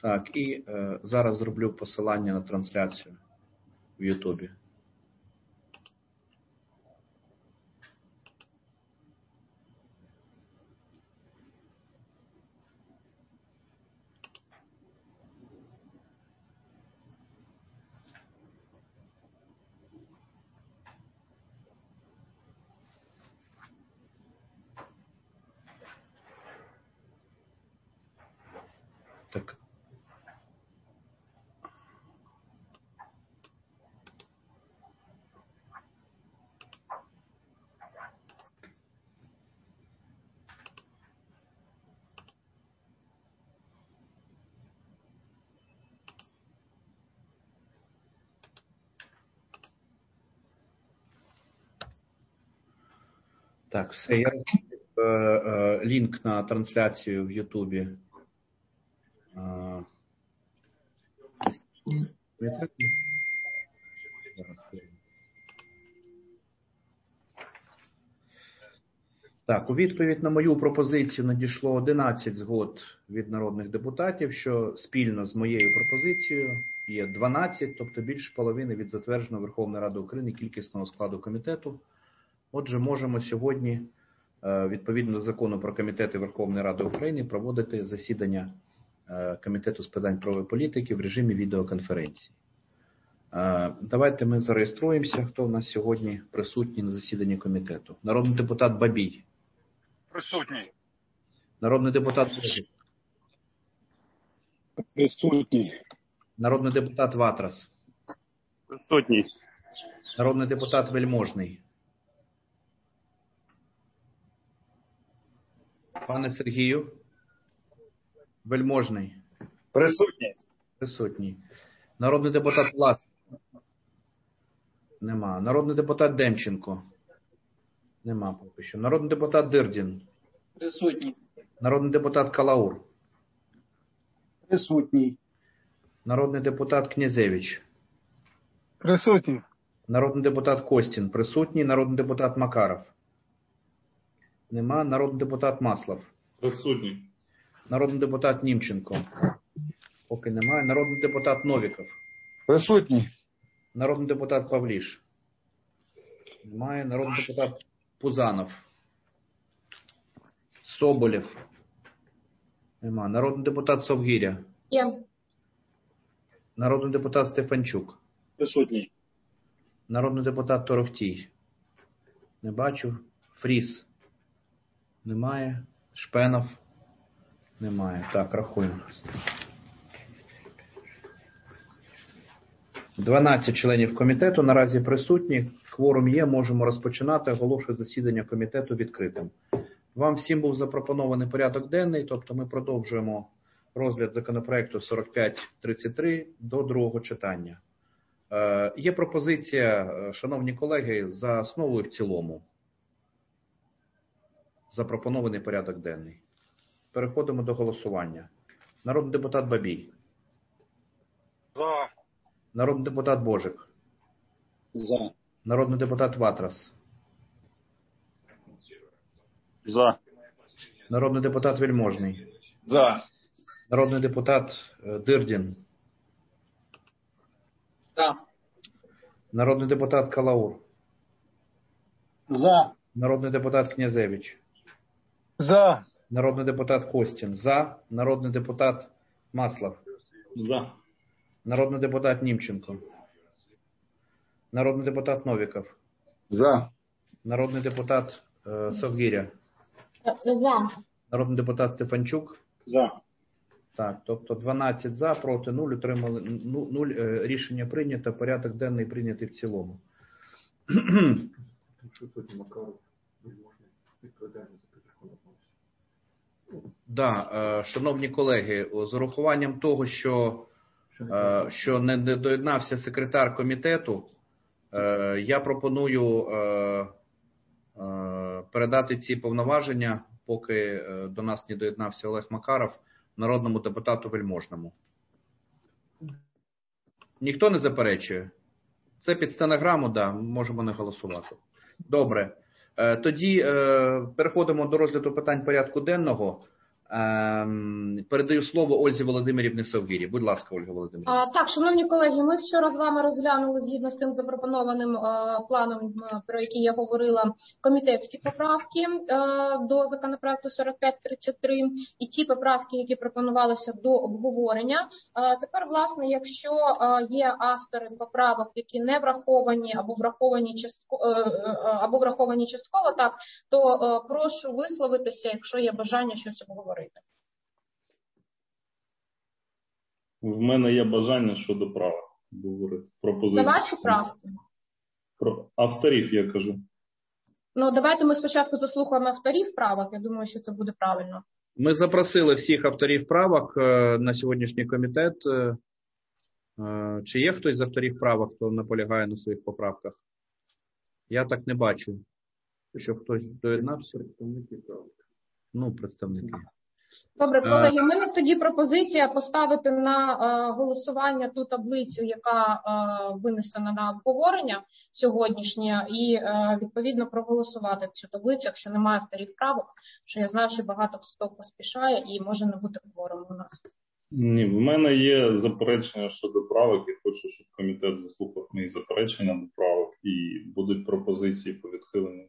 Так, і зараз зроблю посилання на трансляцію в Ютубі. Так. Так, все, я розмістив лінк на трансляцію в Ютубі. Так, у відповідь на мою пропозицію надійшло 11 згод від народних депутатів, що спільно з моєю пропозицією є 12, тобто більше половини від затвердженого Верховної Ради України кількісного складу комітету. Отже, можемо сьогодні, відповідно до Закону про комітети Верховної Ради України, проводити засідання Комітету з питань правової політики в режимі відеоконференції. Давайте ми зареєструємося, хто у нас сьогодні присутній на засіданні комітету. Народний депутат Бабій. Присутній. Народний депутат Божик. Присутній. Народний депутат Ватрас. Присутній. Народний депутат Вельможний. Пане Сергію. Вельможний. Присутній. Присутній. Народний депутат Власенко. Нема. Народний депутат Демченко. Нема поки що. Народний депутат Дирдін. Присутній. Народний депутат Калаур. Присутній. Народний депутат Князевич. Присутній. Народний депутат Костін. Присутній. Народний депутат Макаров. Нема. Народний депутат Маслов. Присутній. Народний депутат Німченко. Поки немає. Народний депутат Новіков. Присутній. Народний депутат Павліш. Немає. Народний депутат Пузанов. Соболєв. Нема. Народний депутат Совгиря. Є. Народний депутат Стефанчук. Присутній. Народний депутат Торохтій. Не бачу. Фріс. Немає. Шпенов. Немає. Так, рахуємо. 12 членів комітету наразі присутні. Кворум є, можемо розпочинати. Оголошую засідання комітету відкритим. Вам всім був запропонований порядок денний, тобто ми продовжуємо розгляд законопроекту 4533 до другого читання. Є пропозиція, шановні колеги, за основу і в цілому. Запропонований порядок денний. Переходимо до голосування. Народний депутат Бабій. За. Народний депутат Божик. За. Народний депутат Ватрас. За. Народний депутат Вельможний. За. Народний депутат Дирдін. За. Народний депутат Калаур. За. Народний депутат Князевич. За. Народний депутат Костін. За. Народний депутат Маслов. За. Народний депутат Німченко. Народний депутат Новіков. За. Народний депутат Совгиря. За. Народний депутат Стефанчук. За. Так, тобто 12 за, проти 0, утримали 0, рішення прийнято, порядок денний прийнятий в цілому. Да, шановні колеги, з урахуванням того, що не доєднався секретар комітету, я пропоную передати ці повноваження, поки до нас не доєднався Олег Макаров, народному депутату Вельможному. Ніхто не заперечує? Це під стенограму, да, можемо не голосувати. Добре. Тоді переходимо до розгляду питань порядку денного. Передаю слово Ользі Володимирівні Совгирі. Будь ласка, Ольга Володимирівна. Так, шановні колеги, ми вчора з вами розглянули згідно з тим запропонованим планом, про який я говорила, комітетські поправки до законопроекту 4533 і ті поправки, які пропонувалися до обговорення. Тепер, власне, якщо є автори поправок, які не враховані або враховані частково, так, то прошу висловитися, якщо є бажання щось обговорити. В мене є бажання щодо права говорити. Пропозиції. За ваші правки? Про авторів я кажу. Ну, давайте ми спочатку заслухаємо авторів правок. Я думаю, що це буде правильно. Ми запросили всіх авторів правок на сьогоднішній комітет. Чи є хтось з авторів правок, хто наполягає на своїх поправках? Я так не бачу, що хтось доєднався. Представники. Добре, колеги, в мене тоді пропозиція поставити на голосування ту таблицю, яка винесена на обговорення сьогоднішнє, і відповідно проголосувати цю таблицю, якщо немає авторів правок, що я знаю, що багато хто поспішає і може не бути кворуму у нас. Ні, в мене є заперечення щодо правок і хочу, щоб комітет заслухав мої заперечення до правок і будуть пропозиції по відхиленню.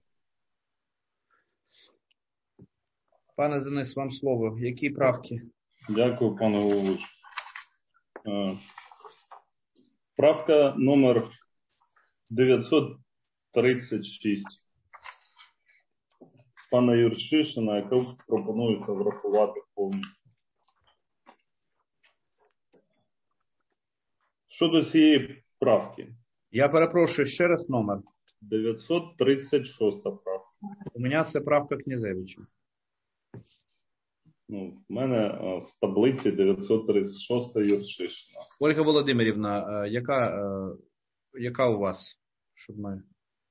Пане Денис, вам слово. Які правки? Дякую, пане головуючий. Правка номер 936 пана Юрчишина, яка пропонується врахувати повністю. Щодо цієї правки. Я перепрошую, ще раз номер. 936 правка. У мене це правка Князевича. В мене з таблиці 936 Юрчишина. Ольга Володимирівна, яка у вас? Щоб ми...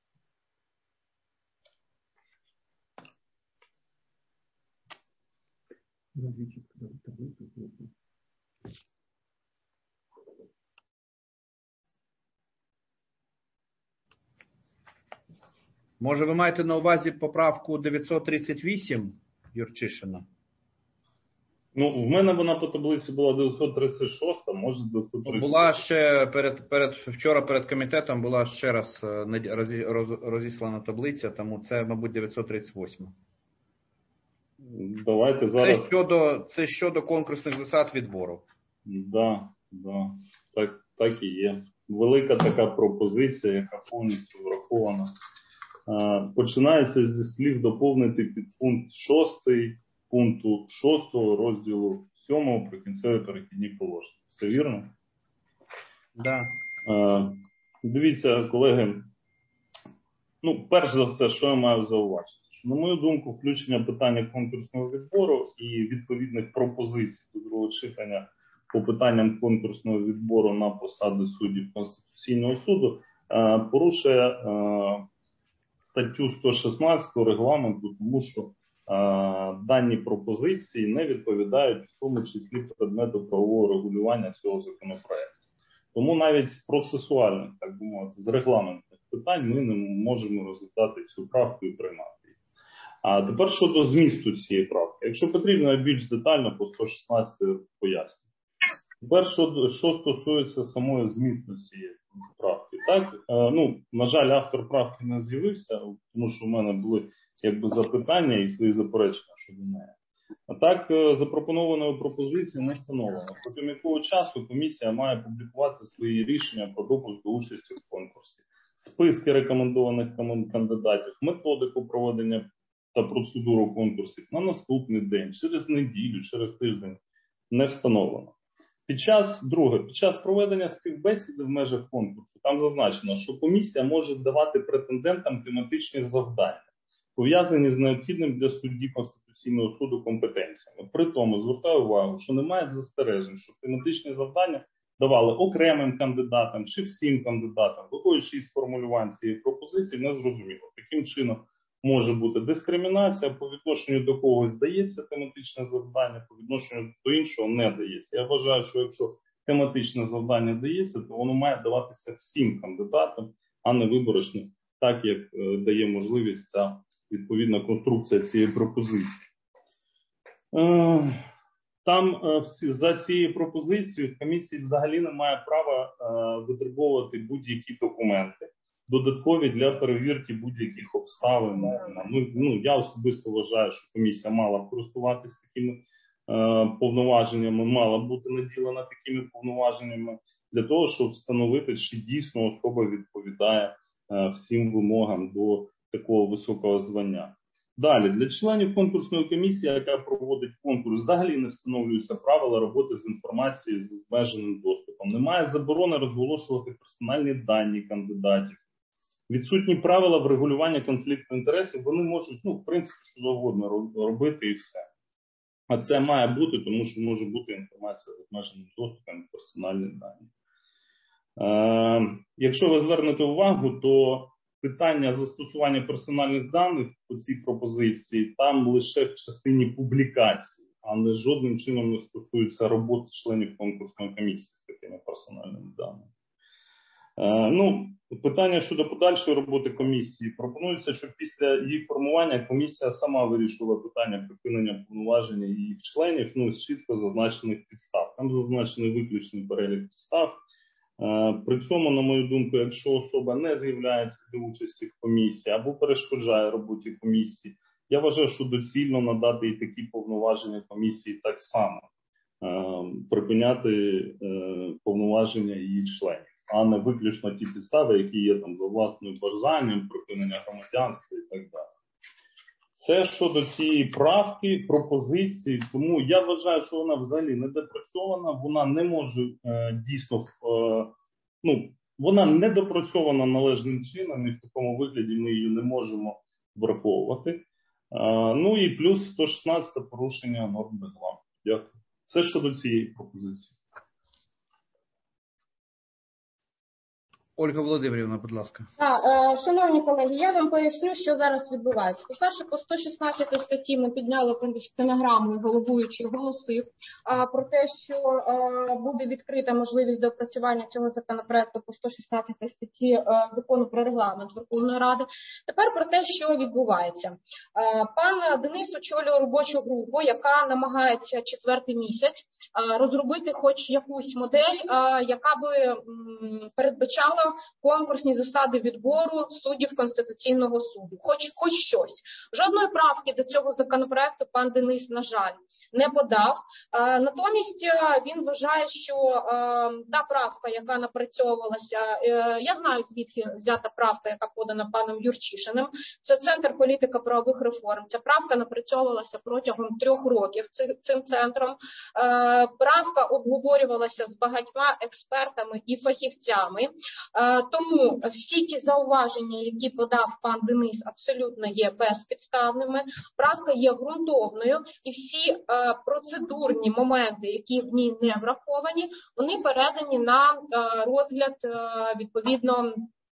Може, ви маєте на увазі поправку 938 Юрчишина? В мене вона по таблиці була 936, може 938. Була ще вчора перед комітетом була ще раз розіслана таблиця, тому це, мабуть, 938. Давайте зараз. Це щодо конкурсних засад відбору. Да. Так і є. Велика така пропозиція, яка повністю врахована. Починається зі слів доповнити підпункт 6 пункту 6 розділу 7 Прикінцеві перехідні положення. Все вірно? Да. Дивіться, колеги, перш за все, що я маю зауважити? Що, на мою думку, включення питання конкурсного відбору і відповідних пропозицій до другого читання по питанням конкурсного відбору на посади суддів Конституційного суду порушує статтю 116 регламенту, тому що дані пропозиції не відповідають в тому числі предмету правового регулювання цього законопроекту. Тому навіть з процесуальних, так би мовити, з регламентних питань ми не можемо розглядати цю правку і приймати її. А тепер щодо змісту цієї правки. Якщо потрібно, я більш детально по 116 поясню. Тепер, що стосується самої змісту цієї правки. Так, на жаль, автор правки не з'явився, тому що в мене були запитання і свої заперечення щодо неї. А так, запропонованою пропозицією не встановлено, протягом якого часу комісія має публікувати свої рішення про допуск до участі в конкурсі, списки рекомендованих кандидатів, методику проведення та процедуру конкурсів на наступний день, через неділю, через тиждень не встановлено. Під час проведення співбесіди в межах конкурсу там зазначено, що комісія може давати претендентам тематичні завдання, пов'язані з необхідним для судді Конституційного суду компетенціями. При тому звертаю увагу, що немає застережень, що тематичні завдання давали окремим кандидатам чи всім кандидатам. Виходячи із формулювань цієї пропозиції, не зрозуміло. Таким чином може бути дискримінація, по відношенню до когось дається тематичне завдання, по відношенню до іншого не дається. Я вважаю, що якщо тематичне завдання дається, то воно має даватися всім кандидатам, а не виборочно, так як дає можливість ця відповідна конструкція цієї пропозиції. Там за цією пропозицією комісії взагалі немає права витребовувати будь-які документи, додаткові для перевірки будь-яких обставин. Я особисто вважаю, що комісія мала б користуватися такими повноваженнями, мала б бути наділена такими повноваженнями для того, щоб встановити, чи дійсно особа відповідає всім вимогам до такого високого звання. Далі, для членів конкурсної комісії, яка проводить конкурс, взагалі не встановлюються правила роботи з інформацією з обмеженим доступом. Немає заборони розголошувати персональні дані кандидатів. Відсутні правила врегулювання конфлікту інтересів, вони можуть, в принципі, що завгодно робити і все. А це має бути, тому що може бути інформація з обмеженим доступом, персональні дані. Якщо ви звернете увагу, то питання застосування персональних даних по цій пропозиції там лише в частині публікації, а не жодним чином не стосується роботи членів конкурсної комісії з такими персональними даними. Питання щодо подальшої роботи комісії. Пропонується, щоб після її формування комісія сама вирішувала питання припинення повноваження її членів, з чітко зазначених підстав. Там зазначений виключний перелік підстав. При цьому, на мою думку, якщо особа не з'являється для участі в комісії або перешкоджає роботі комісії, я вважаю, що доцільно надати і такі повноваження комісії так само, припиняти повноваження її членів, а не виключно ті підстави, які є там за власним бажанням, припинення громадянства і так далі. Це щодо цієї правки, пропозиції, тому я вважаю, що вона взагалі недопрацьована, вона не може дійсно, вона не допрацьована належним чином, і в такому вигляді ми її не можемо враховувати. І плюс 116 порушення норм регламенту. Дякую. Це щодо цієї пропозиції. Ольга Володимирівна, будь ласка. Шановні колеги, я вам поясню, що зараз відбувається. По-перше, по 116 статті ми підняли стенограму, головуючий оголосив про те, що буде відкрита можливість до опрацювання цього законопроекту по 116 статті Закону про регламент Верховної Ради. Тепер про те, що відбувається. Пан Денис очолює робочу групу, яка намагається 4-й місяць розробити хоч якусь модель, яка би передбачала конкурсні засади відбору суддів Конституційного суду. Хоч щось. Жодної правки до цього законопроекту пан Денис, на жаль, не подав. Натомість він вважає, що та правка, яка напрацьовувалася, я знаю, звідки взята правка, яка подана паном Юрчишиним, це Центр політико-правових реформ. Ця правка напрацьовувалася протягом 3 років цим центром. Правка обговорювалася з багатьма експертами і фахівцями. Тому всі ті зауваження, які подав пан Денис, абсолютно є безпідставними. Правка є ґрунтовною, і всі процедурні моменти, які в ній не враховані, вони передані на розгляд відповідно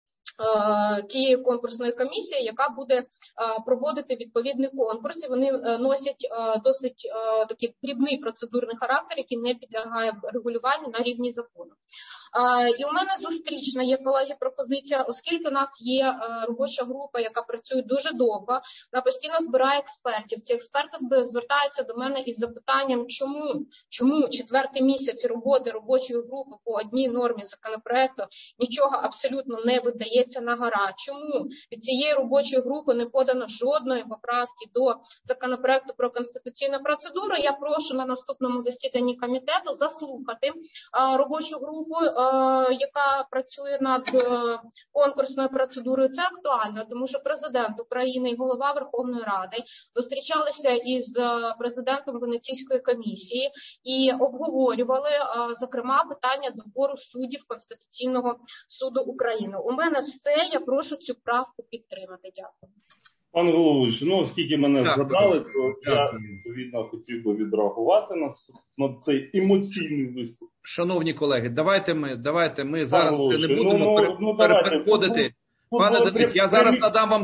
тієї конкурсної комісії, яка буде проводити відповідний конкурс. І вони носять досить такий дрібний процедурний характер, який не підлягає регулюванню на рівні закону. І у мене зустрічна є, колеги, пропозиція, оскільки у нас є робоча група, яка працює дуже довго, вона постійно збирає експертів. Ці експерти звертаються до мене із запитанням, чому 4-й місяць роботи робочої групи по одній нормі законопроекту нічого абсолютно не видається на гора. Чому від цієї робочої групи не подано жодної поправки до законопроекту про конституційну процедуру? Я прошу на наступному засіданні комітету заслухати робочу групу, яка працює над конкурсною процедурою. Це актуально, тому що президент України і голова Верховної Ради зустрічалися із президентом Венеційської комісії і обговорювали, зокрема, питання добору суддів Конституційного суду України. У мене все, я прошу цю правку підтримати. Дякую. Пане головуючий, оскільки мене згадали, то я, відповідно, хотів би відреагувати на цей емоційний виступ. Шановні колеги, давайте ми зараз не будемо переходити. Пане Денис, я зараз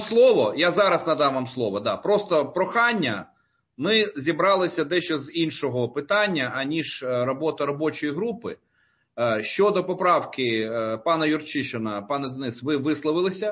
надам вам слово. Да. Просто прохання, ми зібралися дещо з іншого питання, аніж робота робочої групи. Щодо поправки пана Юрчишина, пане Денис, ви висловилися.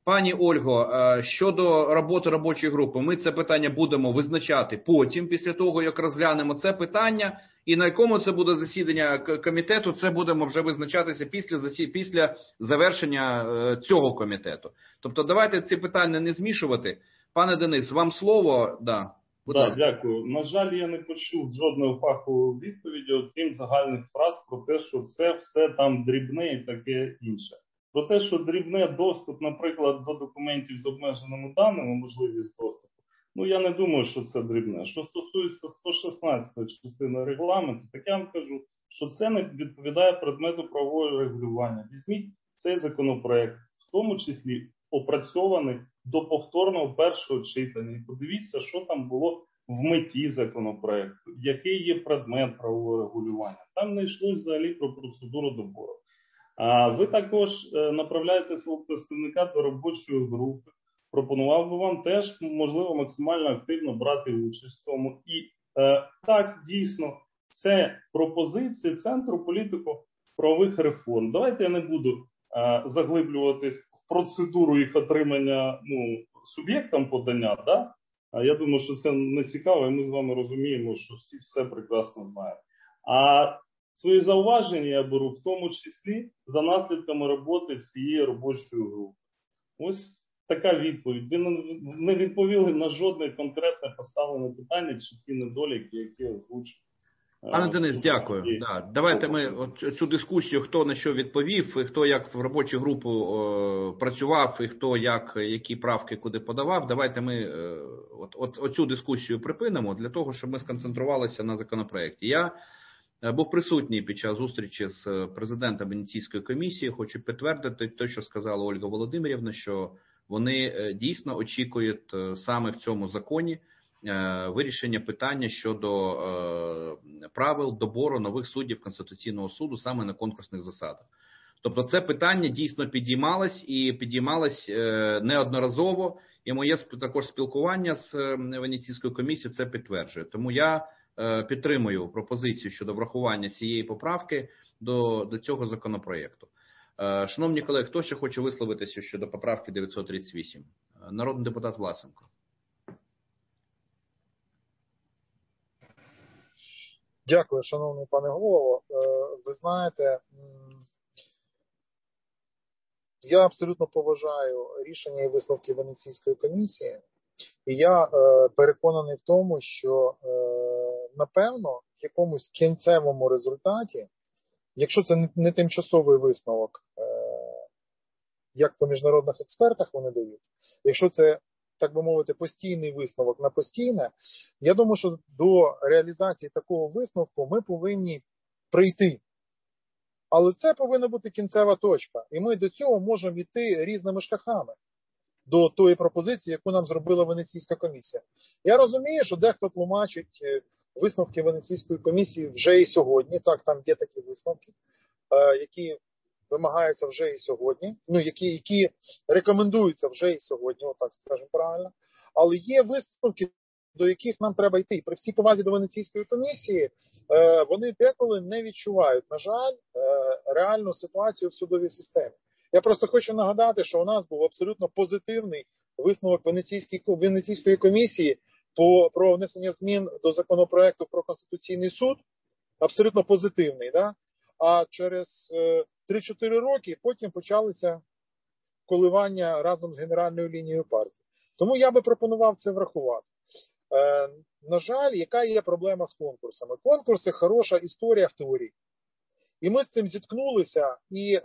Пані Ольго, щодо роботи робочої групи, ми це питання будемо визначати потім, після того, як розглянемо це питання, і на якому це буде засідання комітету, це будемо вже визначатися після завершення цього комітету. Тобто давайте ці питання не змішувати. Пане Денис, вам слово. Да, дякую. На жаль, я не почув жодної фахової відповіді, окрім загальних фраз про те, що це все там дрібне і таке інше. Про те, що дрібне доступ, наприклад, до документів з обмеженими даними, можливість доступу, я не думаю, що це дрібне. Що стосується 116 частини регламенту, так я вам кажу, що це не відповідає предмету правового регулювання. Візьміть цей законопроект, в тому числі опрацьований до повторного першого читання. І подивіться, що там було в меті законопроекту, який є предмет правового регулювання. Там не йшлося взагалі про процедуру добору. А ви також направляєте свого представника до робочої групи. Пропонував би вам теж, можливо, максимально активно брати участь в цьому. І так, дійсно, це пропозиції Центру політико-правових реформ. Давайте я не буду заглиблюватись в процедуру їх отримання суб'єктам подання. Да? Я думаю, що це не цікаво, і ми з вами розуміємо, що всі все прекрасно знають. А свої зауваження я беру в тому числі за наслідками роботи цієї робочої групи. Ось така відповідь. Ви не відповіли на жодне конкретне поставлене питання чи ті недоліки, які озвучив. Пане Денис, дякую. Давайте ми цю дискусію, хто на що відповів, і хто як в робочу групу працював, і хто які правки куди подавав, давайте ми оцю дискусію припинимо для того, щоб ми сконцентрувалися на законопроекті. Я був присутній під час зустрічі з президентом Венеційської комісії. Хочу підтвердити те, що сказала Ольга Володимирівна, що вони дійсно очікують саме в цьому законі вирішення питання щодо правил добору нових суддів Конституційного суду саме на конкурсних засадах. Тобто це питання дійсно підіймалось неодноразово, і моє також спілкування з Венеційською комісією це підтверджує. Тому я підтримую пропозицію щодо врахування цієї поправки до цього законопроєкту. Шановні колеги, хто ще хоче висловитися щодо поправки 938? Народний депутат Власенко. Дякую, шановний пане голово. Ви знаєте, я абсолютно поважаю рішення і висновки Венеційської комісії, і я переконаний в тому, що, напевно, в якомусь кінцевому результаті, якщо це не тимчасовий висновок, як по міжнародних експертах вони дають, якщо це, так би мовити, постійний висновок на постійне, я думаю, що до реалізації такого висновку ми повинні прийти. Але це повинна бути кінцева точка. І ми до цього можемо йти різними шляхами до тої пропозиції, яку нам зробила Венеційська комісія. Я розумію, що дехто тлумачить висновки Венеційської комісії вже і сьогодні. Так, там є такі висновки, які вимагаються вже і сьогодні, які рекомендуються вже і сьогодні, отак скажемо правильно. Але є висновки, до яких нам треба йти. При всій повазі до Венеційської комісії, вони деколи не відчувають, на жаль, реальну ситуацію в судовій системі. Я просто хочу нагадати, що у нас був абсолютно позитивний висновок Венеційської комісії про внесення змін до законопроекту про Конституційний суд. Абсолютно позитивний, да? А через 3-4 роки потім почалися коливання разом з генеральною лінією партії. Тому я би пропонував це врахувати. На жаль, яка є проблема з конкурсами? Конкурси – хороша історія в теорії. І ми з цим зіткнулися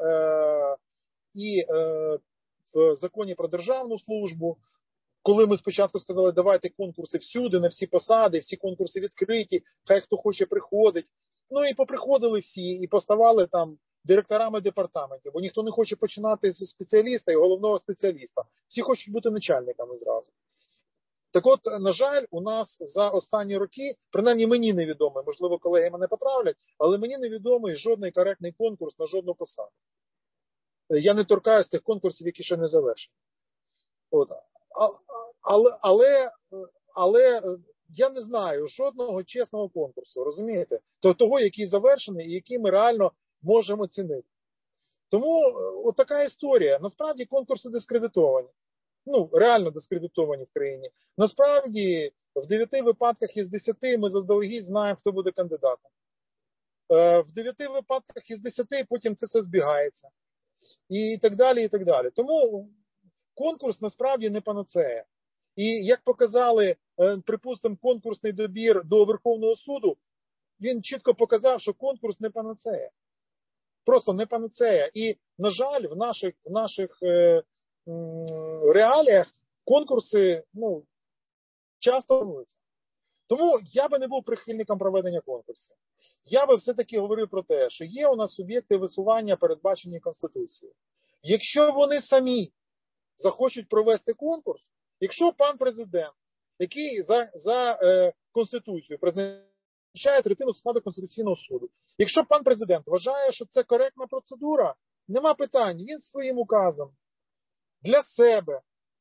і в законі про державну службу, коли ми спочатку сказали, давайте конкурси всюди, на всі посади, всі конкурси відкриті, хай хто хоче приходить. Ну і поприходили всі, і поставали там директорами департаментів, бо ніхто не хоче починати з спеціаліста і головного спеціаліста. Всі хочуть бути начальниками зразу. Так от, на жаль, у нас за останні роки, принаймні мені невідомий, можливо, колеги мене поправлять, але мені невідомий жодний коректний конкурс на жодну посаду. Я не торкаюсь тих конкурсів, які ще не завершені. От. Але я не знаю жодного чесного конкурсу, розумієте? Того, який завершений і який ми реально можемо оцінити. Тому от така історія. Насправді конкурси дискредитовані. Ну, реально дискредитовані в країні. Насправді, в 9 випадках із 10 ми заздалегідь знаємо, хто буде кандидатом. В 9 випадках із 10 потім це все збігається. І так далі, і так далі. Тому конкурс насправді не панацея. І як показали, припустимо, конкурсний добір до Верховного суду, він чітко показав, що конкурс не панацея. Просто не панацея. І, на жаль, в наших реаліях конкурси часто формуються. Тому я би не був прихильником проведення конкурсів. Я би все-таки говорив про те, що є у нас суб'єкти висування, передбачені Конституцією. Якщо вони самі захочуть провести конкурс, якщо пан президент, який за Конституцією призначає третину складу Конституційного суду, якщо пан президент вважає, що це коректна процедура, нема питань, він своїм указом для себе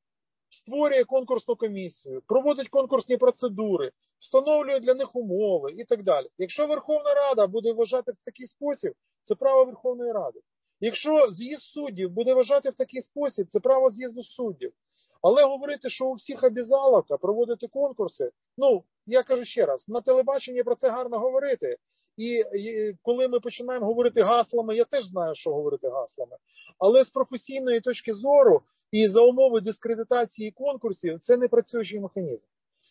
створює конкурсну комісію, проводить конкурсні процедури, встановлює для них умови і так далі. Якщо Верховна Рада буде вважати в такий спосіб, це право Верховної Ради. Якщо з'їзд суддів буде вважати в такий спосіб, це право з'їзду суддів. Але говорити, що у всіх обязаловка проводити конкурси, я кажу ще раз, на телебаченні про це гарно говорити. І коли ми починаємо говорити гаслами, я теж знаю, що говорити гаслами. Але з професійної точки зору і за умови дискредитації конкурсів, це не працюючий механізм.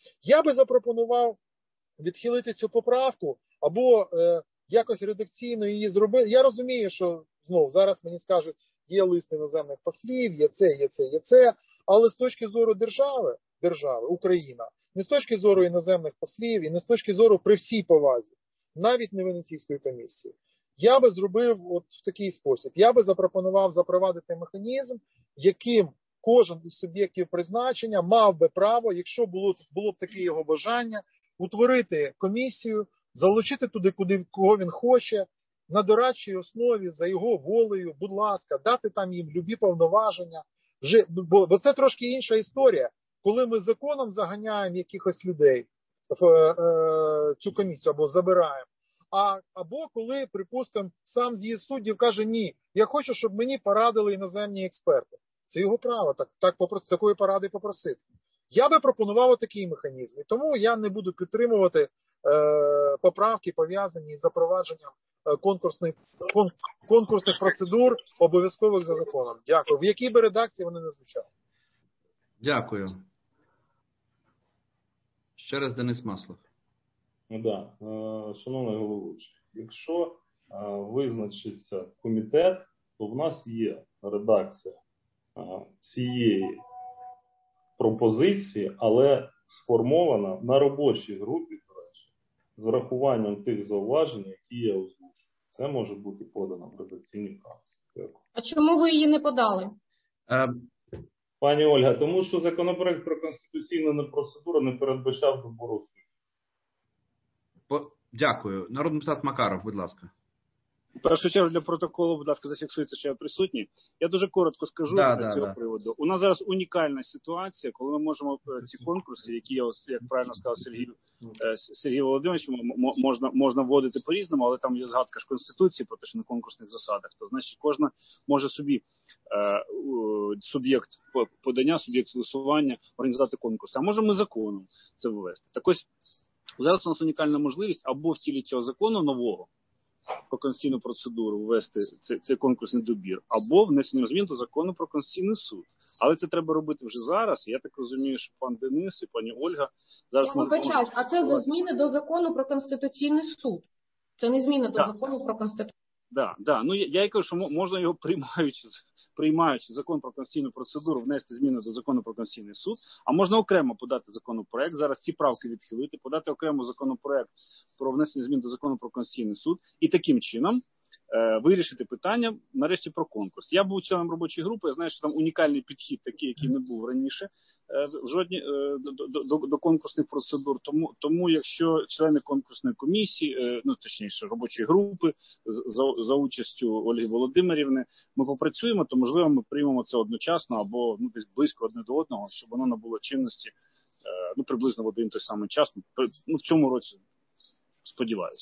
Я би запропонував відхилити цю поправку або якось редакційно її зробити. Я розумію, що зараз мені скажуть, є лист іноземних послів, є це, але з точки зору держави, Україна, не з точки зору іноземних послів і не з точки зору при всій повазі, навіть не Венеційської комісії. Я би зробив в такий спосіб. Я би запропонував запровадити механізм, яким кожен із суб'єктів призначення мав би право, якщо було б таке його бажання, утворити комісію, залучити туди, кого він хоче, на дорадчій основі, за його волею, будь ласка, дати там їм любі повноваження. Бо це трошки інша історія, коли ми законом заганяємо якихось людей в цю комісію або забираємо. Або коли, припустимо, сам з'їзд суддів каже, ні, я хочу, щоб мені порадили іноземні експерти. Це його право, такої поради попросити. Я би пропонував такий механізм. І тому я не буду підтримувати поправки, пов'язані з запровадженням конкурсних процедур, обов'язкових за законом. Дякую. В якій би редакції вони не звучали. Дякую. Ще раз Денис Маслов. Шановний головуючий, якщо визначиться комітет, то в нас є редакція цієї пропозиції, але сформована на робочій групі, з врахуванням тих зауважень, які я озвучив. Це може бути подано в редакційній правці. А чому ви її не подали? Пані Ольга, тому що законопроект про конституційну процедуру не передбачав добору суддів. Дякую. Народний депутат Макаров, будь ласка. В першу чергу для протоколу, будь ласка, зафіксується, що я присутній. Я дуже коротко скажу з цього приводу. У нас зараз унікальна ситуація, коли ми можемо ці конкурси, які, як правильно сказав Сергій Володимирович, можна вводити по-різному, але там є згадка ж Конституції про те, що на конкурсних засадах. То, значить, кожна може собі суб'єкт подання, суб'єкт голосування організувати конкурс. А можемо ми законом це ввести. Так ось, зараз у нас унікальна можливість або в тілі цього закону нового, про конституційну процедуру ввести цей конкурсний добір, або внесенням змін до закону про Конституційний суд. Але це треба робити вже зараз. Я так розумію, що пан Денис і пані Ольга зараз... Я вибачаюсь, а це зміни до закону про Конституційний суд. Це не зміни до закону про Конституційний суд. Так. Я й кажу, що можна його приймаючи закон про конституційну процедуру, внести зміни до закону про Конституційний суд, а можна окремо подати законопроект, зараз ці правки відхилити, подати окремо законопроект про внесення змін до закону про Конституційний суд і таким чином вирішити питання, нарешті, про конкурс. Я був членом робочої групи, я знаю, що там унікальний підхід такий, який не був раніше до конкурсних процедур. Тому якщо члени конкурсної комісії, точніше, робочої групи, за участю Ольги Володимирівни, ми попрацюємо, то, можливо, ми приймемо це одночасно або десь близько одне до одного, щоб воно набуло чинності приблизно в один той самий час. В цьому році, сподіваюся.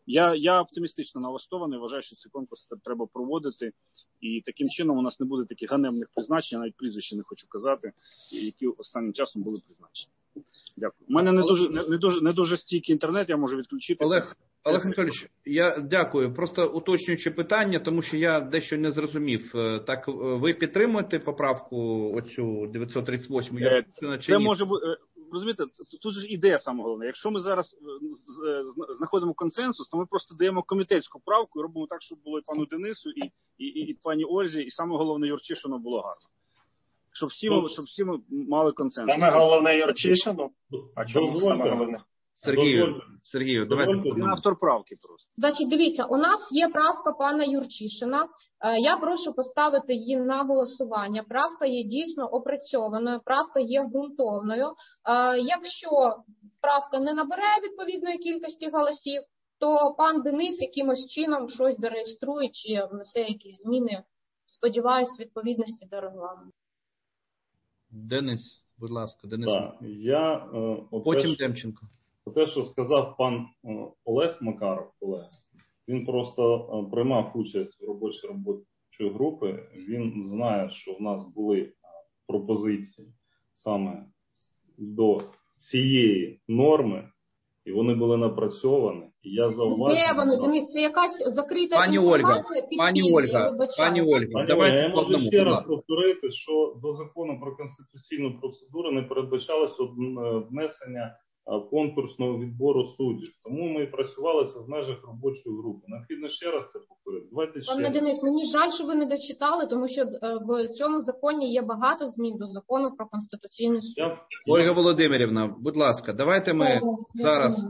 Я оптимістично налаштований, вважаю, що цей конкурс треба проводити, і таким чином у нас не буде таких ганебних призначень, навіть прізвища не хочу казати, які останнім часом були призначені. Дякую. У мене не дуже стійкий інтернет, я можу відключитися. Олег Анатолійович, я дякую. Просто уточнюючи питання, тому що я дещо не зрозумів. Так, ви підтримуєте поправку оцю 938? Це може бути, розумієте, тут ж ідея саме головне. Якщо ми зараз знаходимо консенсус, то ми просто даємо комітетську правку і робимо так, щоб було і пану Денису, і пані Ользі, і саме головне Юрчишину було гарно. Щоб всі ми мали консенсус. Саме головне Юрчишину? А чому саме головне? Сергію, давайте. Він автор правки просто. Значить, дивіться, у нас є правка пана Юрчишина. Я прошу поставити її на голосування. Правка є дійсно опрацьованою, правка є ґрунтовною. Якщо правка не набере відповідної кількості голосів, то пан Денис якимось чином щось зареєструє чи внесе якісь зміни, сподіваюсь, відповідності до регламенту. Денис, будь ласка, Денис. Потім Демченко. Те, що сказав пан Олег Макаров, колега, він просто приймав участь в робочій групи, він знає, що в нас були пропозиції саме до цієї норми, і вони були напрацьовані, і я зауважив... Де вони, Денис, це якась закрита інформація? Пані Ольга, давайте я можу ще раз повторити, що до закону про конституційну процедуру не передбачалося внесення конкурсного відбору суддів. Тому ми працювалися в межах робочої групи. Необхідно ще раз це повторити. Пане Денис, мені жаль, що ви не дочитали, тому що в цьому законі є багато змін до закону про Конституційний суд. Ольга Володимирівна, будь ласка, давайте ми зараз...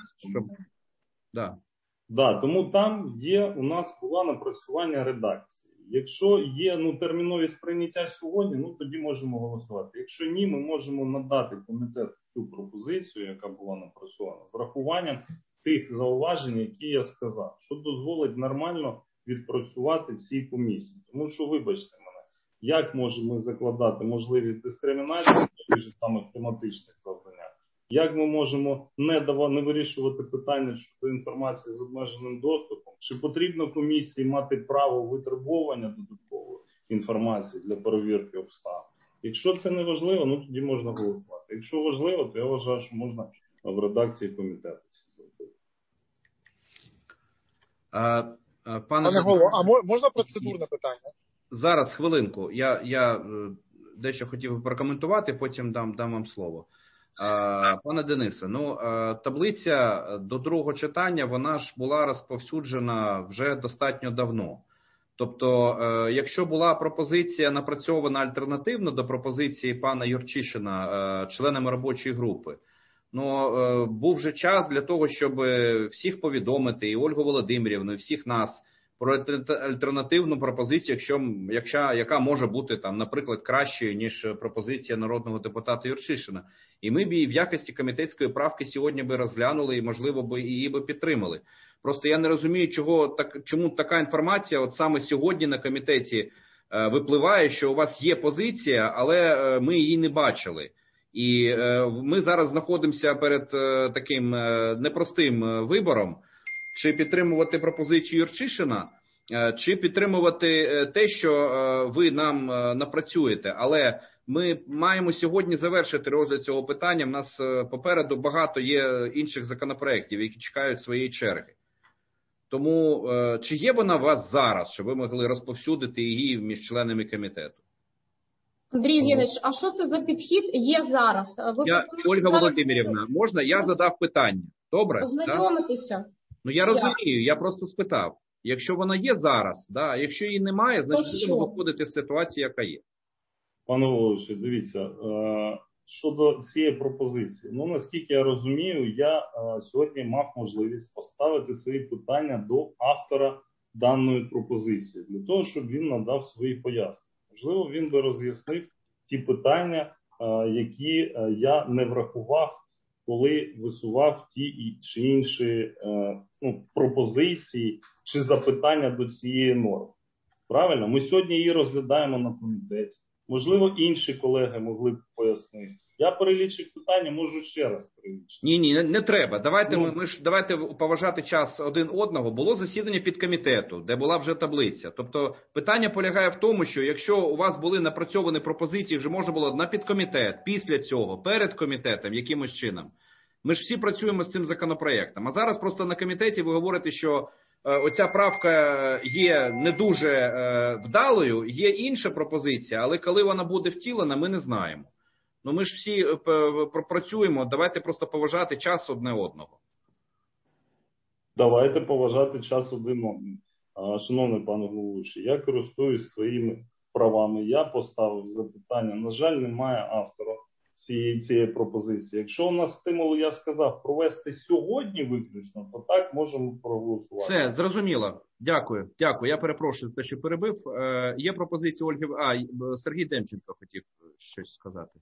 Тому там є, у нас була напрацювання редакції. Якщо є терміновість прийняття сьогодні, тоді можемо голосувати. Якщо ні, ми можемо надати комітету цю пропозицію, яка була напрацьована, з врахуванням тих зауважень, які я сказав, що дозволить нормально відпрацювати цій комісії. Тому що, вибачте мене, як можемо закладати можливість дискримінації в тих же самих тематичних завданнях? Як ми можемо не вирішувати питання щодо інформації з обмеженим доступом? Чи потрібно комісії мати право витребування додаткової інформації для перевірки обставин? Якщо це не важливо, тоді можна голосувати. Якщо важливо, то я вважаю, що можна в редакції комітету. Пане голово, а можна процедурне питання? Зараз, хвилинку. Я дещо хотів прокоментувати, потім дам вам слово. Пане Денисе, таблиця до другого читання, вона ж була розповсюджена вже достатньо давно. Тобто, якщо була пропозиція напрацьована альтернативно до пропозиції пана Юрчишина членами робочої групи, був вже час для того, щоб всіх повідомити, і Ольгу Володимирівну, і всіх нас, про альтернативну пропозицію, яка може бути, наприклад, кращою, ніж пропозиція народного депутата Юрчишина. І ми б її в якості комітетської правки сьогодні би розглянули і, можливо, її би підтримали. Просто я не розумію, чому така інформація от саме сьогодні на комітеті випливає, що у вас є позиція, але ми її не бачили. І ми зараз знаходимося перед таким непростим вибором, чи підтримувати пропозицію Юрчишина, чи підтримувати те, що ви нам напрацюєте. Але ми маємо сьогодні завершити розгляд цього питання. У нас попереду багато є інших законопроєктів, які чекають своєї черги. Тому чи є вона у вас зараз, щоб ви могли розповсюдити її між членами комітету? Андрій Євгенович, а що це за підхід є зараз? Ольга Володимирівна, можна? Я задав питання. Добре? Ознайомитися. Я розумію, я просто спитав. Якщо вона є зараз, якщо її немає, значить будемо виходити з ситуації, яка є. Пане Володимировичу, дивіться, щодо цієї пропозиції, наскільки я розумію, я сьогодні мав можливість поставити свої питання до автора даної пропозиції, для того, щоб він надав свої пояснення. Можливо, він би роз'яснив ті питання, які я не врахував, коли висував ті чи інші пропозиції чи запитання до цієї норми. Правильно? Ми сьогодні її розглядаємо на комітеті. Можливо, інші колеги могли б пояснити. Я перелічив питання, можу ще раз перелічити. Ні, не треба. Давайте поважати час один одного. Було засідання підкомітету, де була вже таблиця. Тобто питання полягає в тому, що якщо у вас були напрацьовані пропозиції, вже можна було на підкомітет, після цього, перед комітетом, якимось чином. Ми ж всі працюємо з цим законопроєктом. А зараз просто на комітеті ви говорите, що оця правка є не дуже вдалою, є інша пропозиція, але коли вона буде втілена, ми не знаємо. Ну ми ж всі працюємо, давайте просто поважати час одне одного. Давайте поважати час один одного. Шановний пане головуючий, я користуюсь своїми правами. Я поставив запитання. На жаль, немає автора цієї пропозиції. Якщо у нас стимул, я сказав, провести сьогодні виключно, то так можемо проголосувати. Все, зрозуміло. Дякую. Я перепрошую за те, що перебив. Є пропозиція Ольги... Сергій Демченко хотів щось сказати.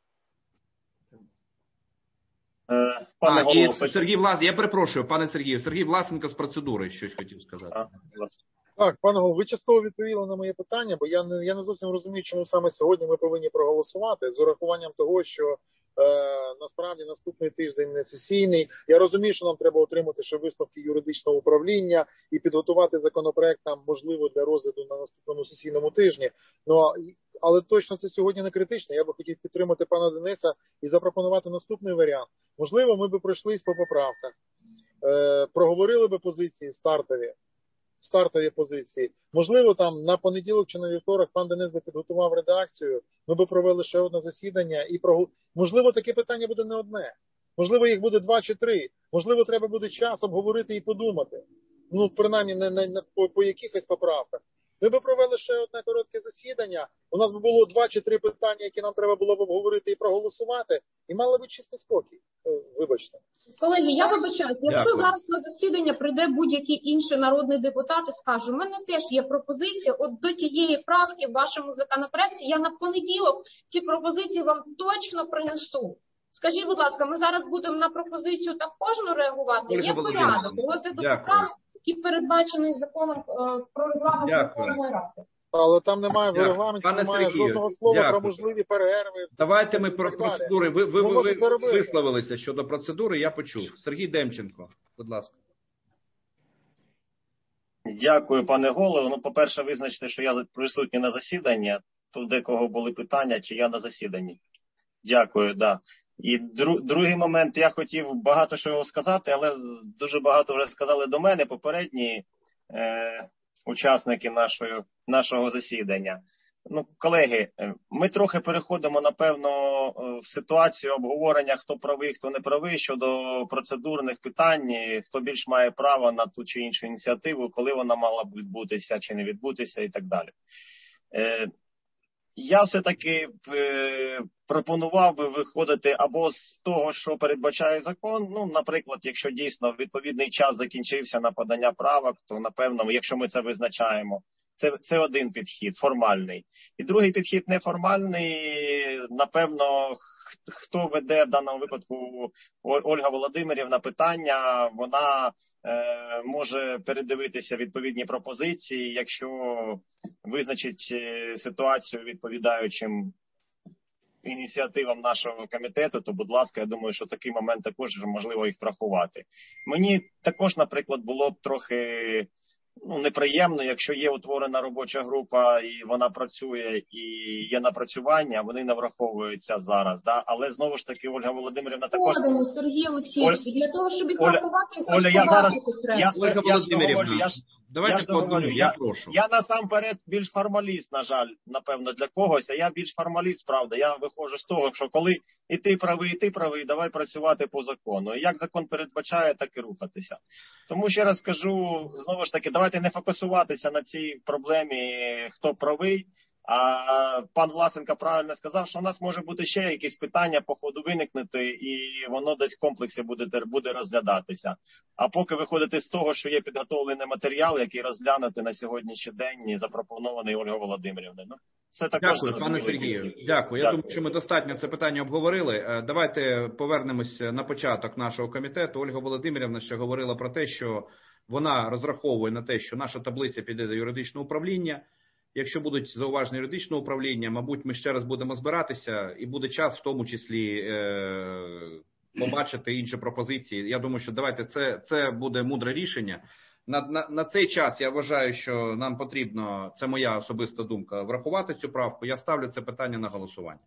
Пане голово, Сергій Власенко, я перепрошую, пане Сергію. Сергій Власенко з процедури щось хотів сказати. Так, пане голово, ви частково відповіли на моє питання, бо я не зовсім розумію, чому саме сьогодні ми повинні проголосувати з урахуванням того, що насправді наступний тиждень не сесійний. Я розумію, що нам треба отримати ще висновки юридичного управління і підготувати законопроект там, можливо, для розгляду на наступному сесійному тижні. Але точно це сьогодні не критично. Я би хотів підтримати пана Дениса і запропонувати наступний варіант. Можливо, ми би пройшлись по поправках, проговорили би позиції стартові позиції. Можливо, там на понеділок чи на вівторок пан Денис би підготував редакцію, ми би провели ще одне засідання і можливо, таке питання буде не одне. Можливо, їх буде 2 чи 3. Можливо, треба буде час обговорити і подумати. Ну, принаймні, по якихось поправках. Ми б провели ще одне коротке засідання, у нас би було 2 чи 3 питання, які нам треба було б обговорити і проголосувати, і мали б чистий спокій. Вибачте. Колеги, я вибачаюся, якщо зараз на засідання прийде будь-який інший народний депутат і скаже, у мене теж є пропозиція, от до тієї правки в вашому законопроекті, я на понеділок ці пропозиції вам точно принесу. Скажіть, будь ласка, ми зараз будемо на пропозицію так кожну реагувати? Є порядок, розгляду поправок, який передбачений законом про регламент Верховної Ради. Але там немає в регламенті, немає жодного слова про можливі перерви. Давайте ми про процедури. Ви висловилися щодо процедури, я почув. Сергій Демченко, будь ласка. Дякую, пане голово. Ну, по-перше, визначте, що я присутній на засіданні. Тут декого були питання, чи я на засіданні. Дякую, да. І другий момент, я хотів багато що сказати, але дуже багато вже сказали до мене попередні учасники нашого засідання. Ну, колеги, ми трохи переходимо, напевно, в ситуацію обговорення, хто правий, хто не правий, щодо процедурних питань, хто більш має право на ту чи іншу ініціативу, коли вона мала б відбутися чи не відбутися і так далі. Я все-таки пропонував би виходити або з того, що передбачає закон, ну, наприклад, якщо дійсно відповідний час закінчився на подання правок, то, напевно, якщо ми це визначаємо, це один підхід, формальний. І другий підхід неформальний, напевно, хто веде в даному випадку Ольга Володимирівна питання, вона може передивитися відповідні пропозиції, якщо визначить ситуацію відповідаючим ініціативам нашого комітету, то, будь ласка, я думаю, що такий момент також можливо їх врахувати. Мені також, наприклад, було б трохи неприємно, якщо є утворена робоча група і вона працює і є напрацювання, вони не враховуються зараз. Да? Але знову ж таки Ольга Володимирівна також... Сергій Олексійович, для того, щоб їх врахувати, Оля, я зараз... Ольга Володимирівна, давайте подумаємо, я прошу. Я насамперед більш формаліст, на жаль, напевно, для когось, а я більш формаліст, правда. Я виходжу з того, що коли і ти правий, давай працювати по закону. І як закон передбачає, так і рухатися. Тому ще раз скажу, знову ж таки, давайте не фокусуватися на цій проблемі, хто правий. А пан Власенко правильно сказав, що у нас може бути ще якісь питання по ходу виникнути, і воно десь в комплексі буде розглядатися. А поки виходити з того, що є підготовлений матеріал, який розглянути на сьогоднішній день і запропонований Ольгою Володимирівною. Це також дякую, пане Сергію. Дякую. Я думаю, що ми достатньо це питання обговорили. Давайте повернемось на початок нашого комітету. Ольга Володимирівна ще говорила про те, що вона розраховує на те, що наша таблиця піде до юридичного управління. Якщо будуть зауваження юридичного управління, мабуть, ми ще раз будемо збиратися, і буде час в тому числі побачити інші пропозиції. Я думаю, що давайте це буде мудре рішення. На цей час я вважаю, що нам потрібно, це моя особиста думка, врахувати цю правку. Я ставлю це питання на голосування.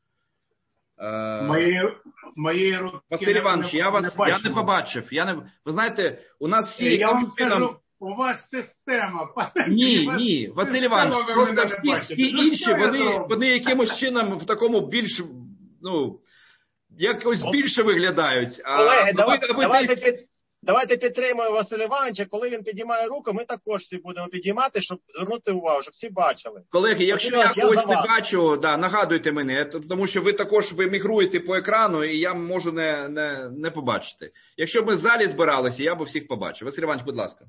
Василь Іванович, я не побачив. Ви знаєте, у нас всі... Я вам скажу, у вас система. Ні, Василь Іванович, просто всі інші, вони якимось чином в такому більш, якось більше виглядають. Колеги, давайте підтримуємо Василя Івановича. Коли він підіймає руку, ми також всі будемо підіймати, щоб звернути увагу, щоб всі бачили. Колеги, якщо я когось не бачу, нагадуйте мене, тому що ви також мігруєте по екрану, і я можу не побачити. Якщо б ми в залі збиралися, я б всіх побачив. Василь Іванович, будь ласка.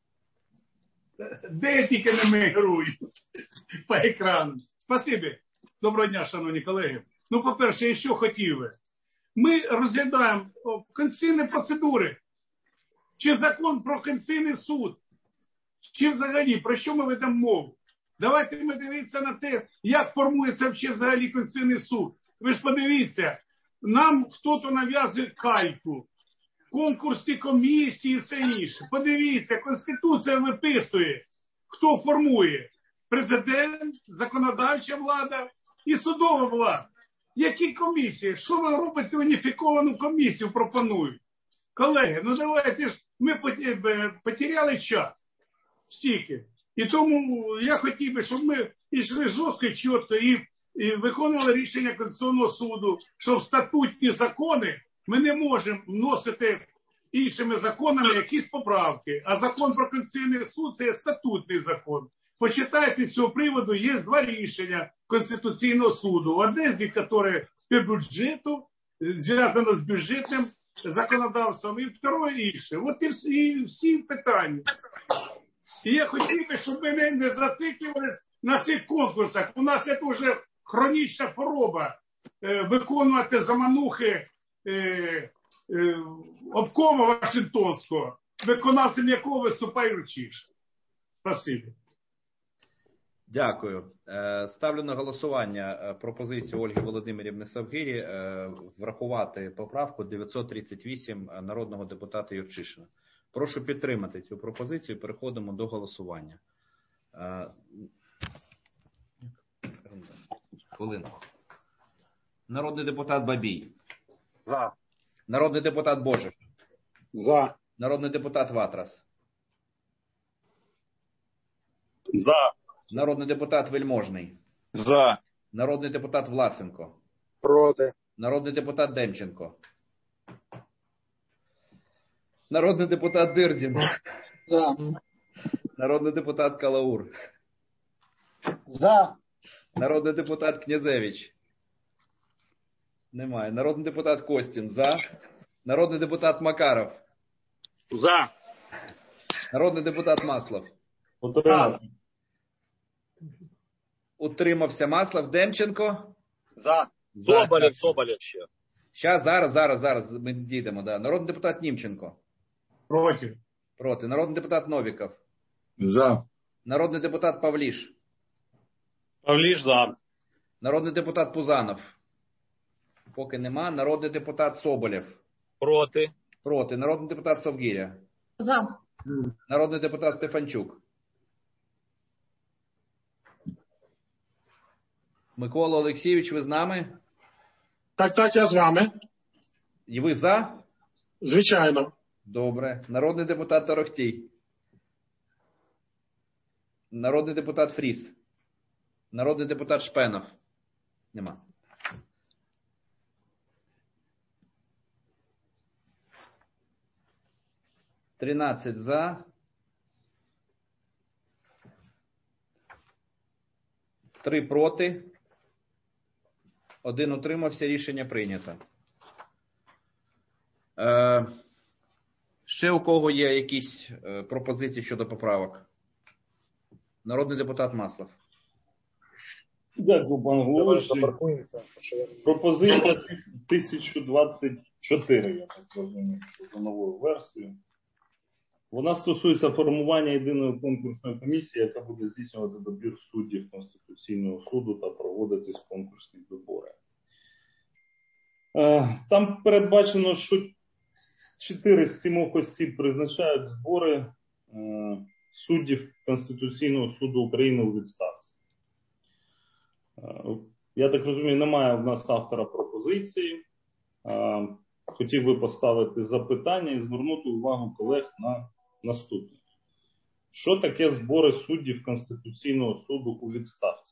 Де я тільки не мігрую по екрану. Спасибі. Доброго дня, шановні колеги. По-перше, я що хотів би. Ми розглядаємо конституційні процедури. Чи закон про Конституційний суд, чи взагалі, про що ми ведемо мову? Давайте ми дивитися на те, як формується взагалі Конституційний суд. Ви ж подивіться, нам хтось нав'язує кальку, конкурсні комісії і все інше. Подивіться, Конституція виписує, хто формує. Президент, законодавча влада і судова влада. Які комісії? Що ви робите, уніфіковану комісію пропонують? Колеги, давайте ж, ми потеряли час стільки. І тому я хотів би, щоб ми йшли жорстко і чітко і виконували рішення Конституційного суду, що в статутні закони ми не можемо вносити іншими законами якісь поправки. А закон про Конституційний суд – це є статутний закон. Почитайте з цього приводу, є два рішення Конституційного суду. Одне з них, яке по бюджету, зв'язано з бюджетним законодавством, і второе інше. От і всі питання. І я хотів би, щоб ми не зациклювалися на цих конкурсах. У нас це вже хронічна хвороба виконувати заманухи обкому Вашингтонського, виконавцем якого виступає Ручиш. Спасибі. Дякую. Ставлю на голосування пропозицію Ольги Володимирівни Совгирі врахувати поправку 938 народного депутата Юрчишина. Прошу підтримати цю пропозицію. Переходимо до голосування. Хвилину. Народний депутат Бабій. За. Народний депутат Божик. За. Народний депутат Ватрас. За. Народний депутат Вельможний. За. Народний депутат Власенко. Проти. Народний депутат Демченко. Народний депутат Дирдін. За. Народний депутат Калаур. За. Народний депутат Князевич. Немає. Народний депутат Костін. За. Народний депутат Макаров. За. Народний депутат Маслов. Утримався Маслов. Демченко. За. Соболєв ще. Зараз ми дійдемо. Да. Народний депутат Німченко. Проти. Народний депутат Новіков. За. Народний депутат Павліш. За. Народний депутат Пузанов. Поки нема. Народний депутат Соболєв. Проти. Народний депутат Совгиря. За. Народний депутат Стефанчук. Микола Олексійович, ви з нами? Так, я з вами. І ви за? Звичайно. Добре. Народний депутат Торохтій. Народний депутат Фріс. Народний депутат Шпенов. Нема. «13 за. 3 проти. 1 утримався. Рішення прийнято. Ще у кого є якісь пропозиції щодо поправок? Народний депутат Маслов. Дякую, пан головуючий. Пропозиція 1024, я так розумію, що за новою версією. Вона стосується формування єдиної конкурсної комісії, яка буде здійснювати добір суддів Конституційного суду та проводитись конкурсні вибори. Там передбачено, що 4 з 7 осіб призначають збори суддів Конституційного суду України у відставці. Я так розумію, немає в нас автора пропозиції. Хотів би поставити запитання і звернути увагу колег на наступне. Що таке збори суддів Конституційного суду у відставці?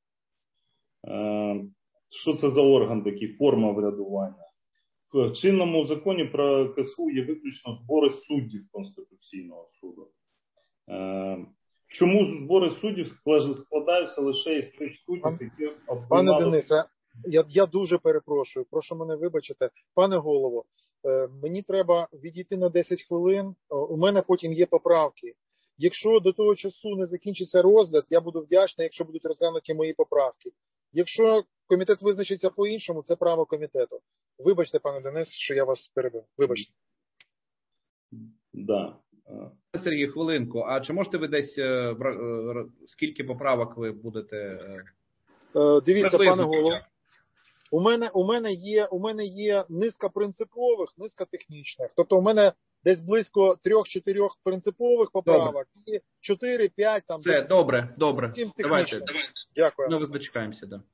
Що це за орган такий, форма врядування? В чинному законі про КСУ є виключно збори суддів Конституційного суду. Чому збори суддів складаються лише із тих суддів, які обвинували... Пане Денисе, я дуже перепрошую, прошу мене вибачити. Пане голово, мені треба відійти на 10 хвилин, у мене потім є поправки. Якщо до того часу не закінчиться розгляд, я буду вдячний, якщо будуть розглянуті мої поправки. Якщо комітет визначиться по-іншому, це право комітету. Вибачте, пане Денис, що я вас перебив. Вибачте. Да. Сергій, хвилинку. А чи можете ви десь, скільки поправок ви будете... Дивіться, пане голово. У мене є низка принципових, низка технічних. Тобто у мене десь близько 3-4 принципових поправок і 4-5 там. Це добре. 7 технічних. Давайте. Дякую. Ну, ви дочекаємося, да.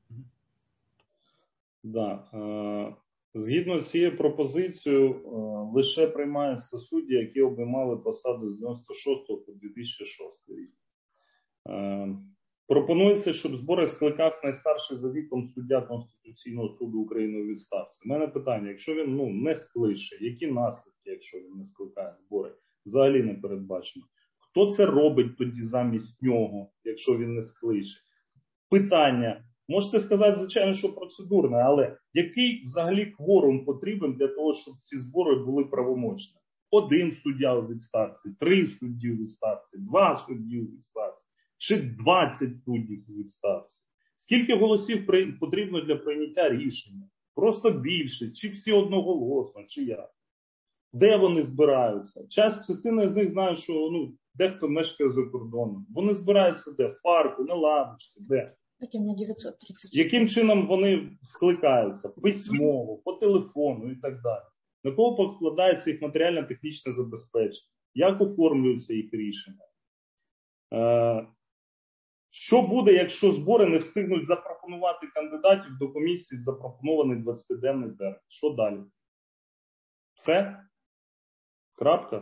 Да. Згідно з цією пропозицією, лише приймаються судді, які обіймали посаду з 96 по 2006 рік. Пропонується, щоб збори скликав найстарший за віком суддя Конституційного суду України у відставці. У мене питання, якщо він не скличе, які наслідки, якщо він не скликає збори, взагалі не передбачено. Хто це робить тоді замість нього, якщо він не скличе? Питання, можете сказати, звичайно, що процедурне, але який взагалі кворум потрібен для того, щоб ці збори були правомочні? 1 суддя у відставці, 3 судді у відставці, 2 судді у відставці. Чи 20 суддів у відставці? Скільки голосів потрібно для прийняття рішення? Просто більше, чи всі одноголосно, чи як? Де вони збираються? Частина з них знає, що дехто мешкає за кордоном. Вони збираються де? В парку, на лавочці, де? Яким чином вони скликаються? Письмово, по телефону і так далі. На кого покладається їх матеріально-технічне забезпечення? Як оформлюються їх рішення? Що буде, якщо збори не встигнуть запропонувати кандидатів до комісії в запропонований 20-денний термін? Що далі? Все? Крапка?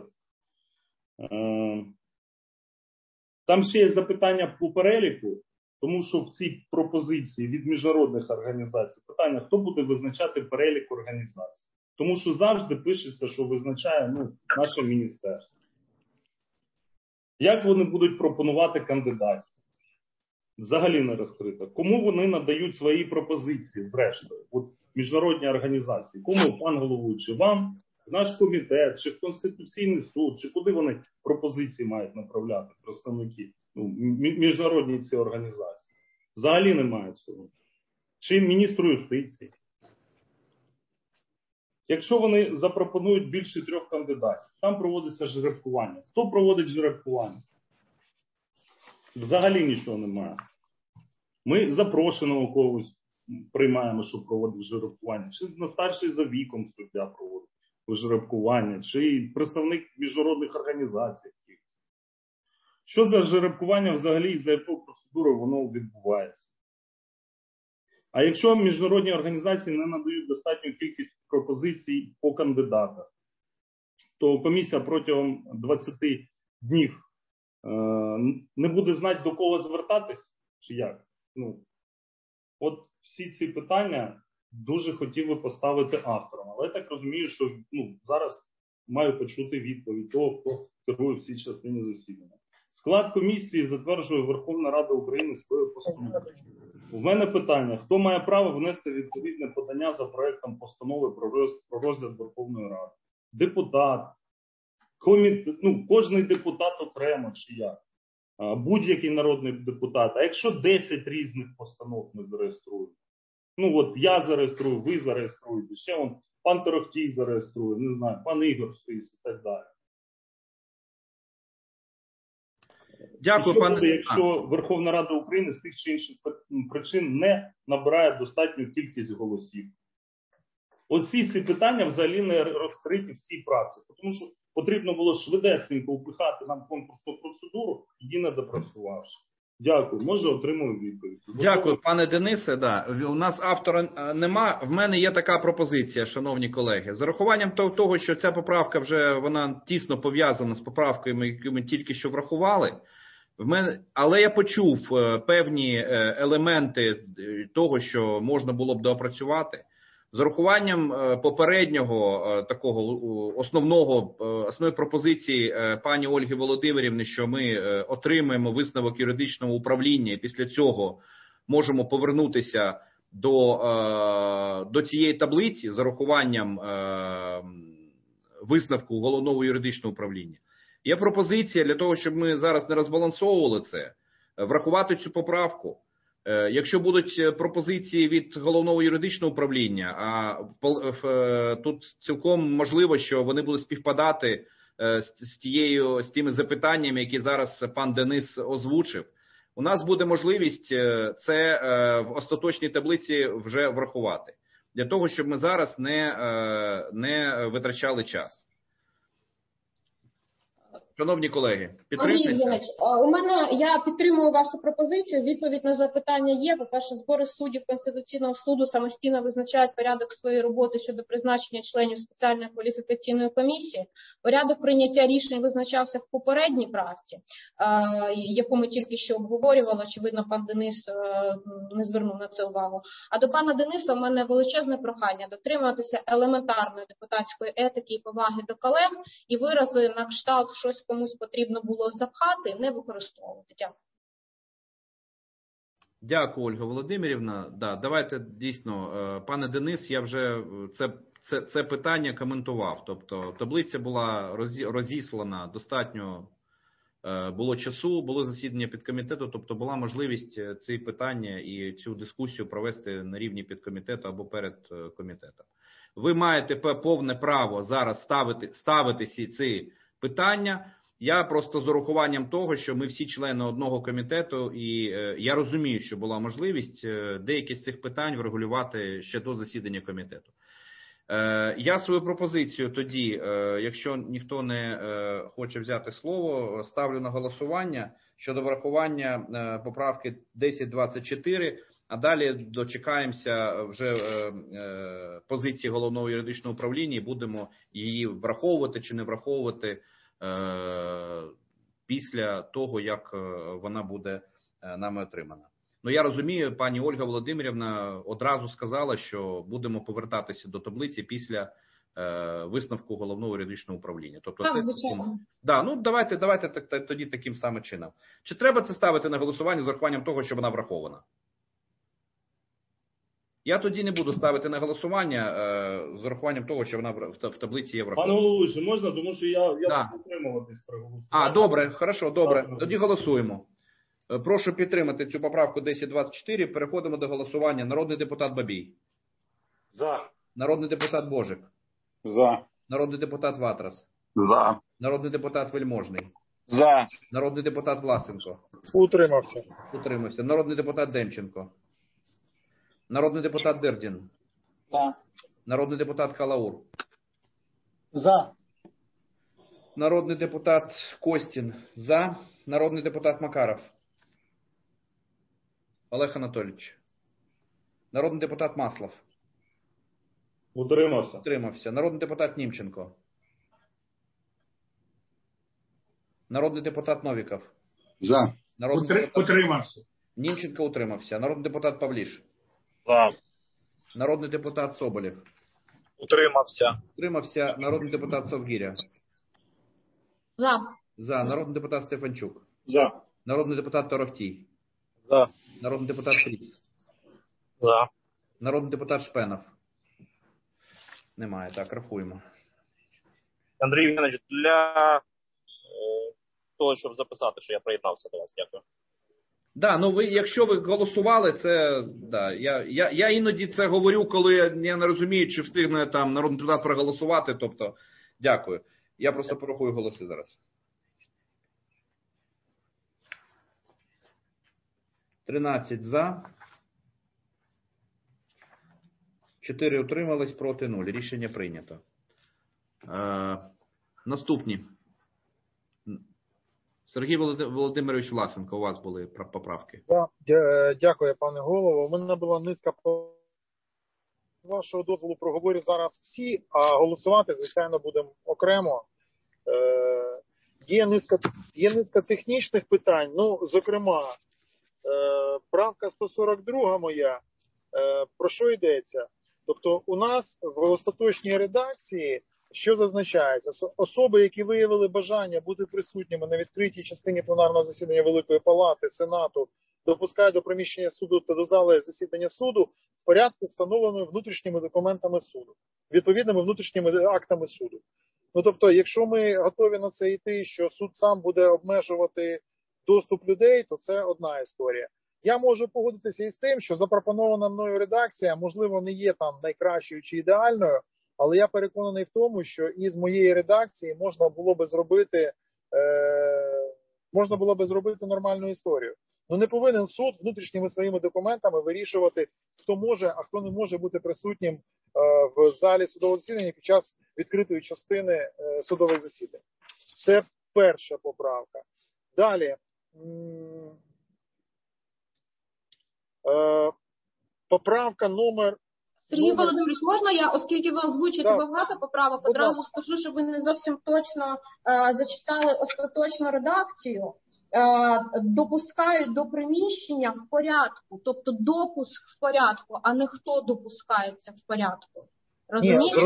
Там ще є запитання по переліку, тому що в цій пропозиції від міжнародних організацій питання, хто буде визначати перелік організацій. Тому що завжди пишеться, що визначає наше міністерство. Як вони будуть пропонувати кандидатів? Взагалі не розкрито. Кому вони надають свої пропозиції, зрештою? От міжнародні організації. Кому, пан головуючий, вам, наш комітет, чи в Конституційний суд, чи куди вони пропозиції мають направляти, представники, міжнародні ці організації? Взагалі немає цього. Чи міністру юстиції? Якщо вони запропонують більше 3 кандидатів, там проводиться жеребкування. Хто проводить жеребкування? Взагалі нічого немає. Ми запрошеного когось приймаємо, що проводить жеребкування. Чи на старший за віком суддя проводить жеребкування, чи представник міжнародних організацій. Що за жеребкування взагалі і за якою процедурою воно відбувається? А якщо міжнародні організації не надають достатню кількість пропозицій по кандидатах, то комісія протягом 20 днів не буде знати, до кого звертатись, чи як? От всі ці питання дуже хотів би поставити авторам. Але я так розумію, що зараз маю почути відповідь того, хто керує в цій частині засідання. Склад комісії затверджує Верховна Рада України своєю постановою. У мене питання, хто має право внести відповідне подання за проектом постанови про розгляд Верховної Ради? Депутат, кожний депутат окремо чи як? Будь-який народний депутат. А якщо 10 різних постанов ми зареєструємо? От я зареєструю, ви зареєструєте, ще пан Торохтій зареєструє, не знаю, пан Ігор Сис і так далі. Дякую, що пане. буде, якщо Верховна Рада України з тих чи інших причин не набирає достатню кількість голосів? Усі ці питання взагалі не розкриті в цій праці, тому що потрібно було швидесенько впихати нам конкурсну процедуру, її не допрацювавши. Дякую. Може, отримую відповідь. Дякую, пане Денисе. Да. У нас автора нема. В мене є така пропозиція, шановні колеги. З урахуванням того, що ця поправка вже вона тісно пов'язана з поправками, які ми тільки що врахували. Але я почув певні елементи того, що можна було б доопрацювати. З урахуванням попереднього такого основної пропозиції пані Ольги Володимирівни, що ми отримаємо висновок юридичного управління і після цього можемо повернутися до цієї таблиці з урахуванням висновку головного юридичного управління. Є пропозиція для того, щоб ми зараз не розбалансовували це, врахувати цю поправку. Якщо будуть пропозиції від головного юридичного управління, тут цілком можливо, що вони будуть співпадати з тими запитаннями, які зараз пан Денис озвучив, у нас буде можливість це в остаточній таблиці вже врахувати. Для того, щоб ми зараз не витрачали час. Шановні колеги, підтримуйте. Андрій Євгенович, я підтримую вашу пропозицію. Відповідь на запитання є. По-перше, збори суддів Конституційного суду самостійно визначають порядок своєї роботи щодо призначення членів спеціальної кваліфікаційної комісії. Порядок прийняття рішень визначався в попередній правці, яку ми тільки що обговорювали. Очевидно, пан Денис не звернув на це увагу. А до пана Дениса у мене величезне прохання дотримуватися елементарної депутатської етики і поваги до колег і вирази на кшталт щось комусь потрібно було запхати, не використовувати. Дякую. Дякую, Ольга Володимирівна. Да, давайте дійсно, пане Денис, я вже це питання коментував. Тобто таблиця була розіслана, достатньо було часу, було засідання підкомітету, тобто була можливість ці питання і цю дискусію провести на рівні підкомітету або перед комітетом. Ви маєте повне право зараз ставити ці питання. Я просто з урахуванням того, що ми всі члени одного комітету, і я розумію, що була можливість деякі з цих питань врегулювати ще до засідання комітету. Я свою пропозицію тоді, якщо ніхто не хоче взяти слово, ставлю на голосування щодо врахування поправки 1024, а далі дочекаємося вже позиції головного юридичного управління і будемо її враховувати чи не враховувати після того, як вона буде нами отримана. Ну, я розумію, пані Ольга Володимирівна одразу сказала, що будемо повертатися до таблиці після висновку головного юридичного управління. Тобто, так, звичайно. Да, ну давайте тоді таким самим чином. Чи треба це ставити на голосування з урахуванням того, що вона врахована? Я тоді не буду ставити на голосування з урахуванням того, що вона в таблиці є врахована. Пане головуючий, можна? Тому що я буду утримуватись при голосуванні. Добре, хорошо, добре. Тоді голосуємо. Прошу підтримати цю поправку 1024. Переходимо до голосування. Народний депутат Бабій. За. Народний депутат Божик. За. Народний депутат Ватрас. За. Народний депутат Вельможний. За. Народний депутат Власенко. Утримався. Утримався. Народний депутат Демченко. Народний депутат Дирдін. За. Народний депутат Калаур. За. Народний депутат Костін. За. Народний депутат Макаров. Олег Анатолійович. Народний депутат Маслов. Утримався. Утримався. Народний депутат Німченко. Народний депутат Новіков. За. Утримався. Німченко утримався. Народний депутат Павліш. За. Народний депутат Соболєв. Утримався. Утримався. Народний депутат Совгіря. За. За. Народний депутат Стефанчук. За. Народний депутат Торохтій. За. Народний депутат Фріц. За. Народний депутат Шпенов. Немає. Так, рахуємо. Андрій Євгенович, для того, щоб записати, що я приєднався до вас. Дякую. Да, ну якщо ви голосували, це да. Я іноді це говорю, коли я не розумію, чи встигне там народний депутат проголосувати. Тобто, дякую. Я просто порахую голоси зараз. 13 за. 4 утримались, проти 0. Рішення прийнято. Наступні. Сергій Володимирович Власенко, у вас були поправки. Дякую, пане голово. У мене була низка, з вашого дозволу проговорю зараз всі, а голосувати, звичайно, будемо окремо. Є низка технічних питань. Ну, зокрема, правка 142 моя, про що йдеться? Тобто у нас в остаточній редакції що зазначається? Особи, які виявили бажання бути присутніми на відкритій частині пленарного засідання Великої Палати, Сенату, допускають до приміщення суду та до зали засідання суду в порядку, встановленому внутрішніми документами суду, відповідними внутрішніми актами суду. Ну, тобто, якщо ми готові на це йти, що суд сам буде обмежувати доступ людей, то це одна історія. Я можу погодитися із тим, що запропонована мною редакція, можливо, не є там найкращою чи ідеальною, але я переконаний в тому, що із моєї редакції можна було би зробити нормальну історію. Ну, не повинен суд внутрішніми своїми документами вирішувати, хто може, а хто не може бути присутнім в залі судового засідання під час відкритої частини судових засідань. Це перша поправка. Далі. Поправка номер... Сергій Володимирович, можна я, оскільки ви озвучуєте багато поправок, одразу скажу, що ви не зовсім точно зачитали остаточну редакцію. Допускають до приміщення в порядку, тобто допуск в порядку, а не хто допускається в порядку. Розумієте?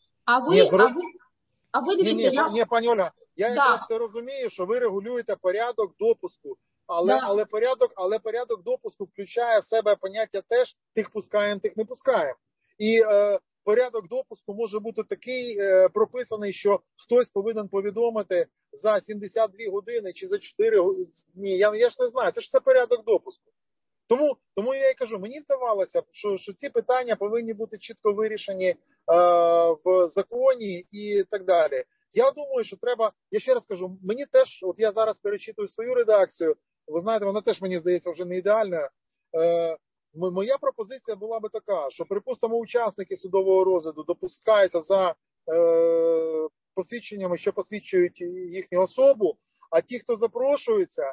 А ви дивіться... Ні, пані Ольга, я якраз це розумію, що ви регулюєте порядок допуску, але порядок допуску включає в себе поняття теж тих пускаємо, тих не пускаємо. І порядок допуску може бути такий прописаний, що хтось повинен повідомити за 72 години чи за 4 години. Ні, я ж не знаю, це ж все порядок допуску. Тому я і кажу, мені здавалося, що ці питання повинні бути чітко вирішені в законі і так далі. Я думаю, що треба, я ще раз кажу, мені теж, от я зараз перечитую свою редакцію, ви знаєте, вона теж, мені здається, вже не ідеальна. Моя пропозиція була би така, що, припустимо, учасники судового розгляду допускаються за посвідченнями, що посвідчують їхню особу, а ті, хто запрошуються,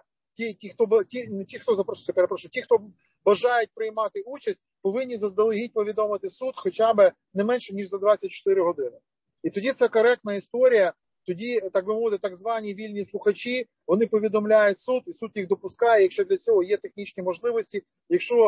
ті, хто бажають приймати участь, повинні заздалегідь повідомити суд хоча б не менше, ніж за 24 години. І тоді це коректна історія, тоді, так би мовити, так звані вільні слухачі, вони повідомляють суд, і суд їх допускає, якщо для цього є технічні можливості, якщо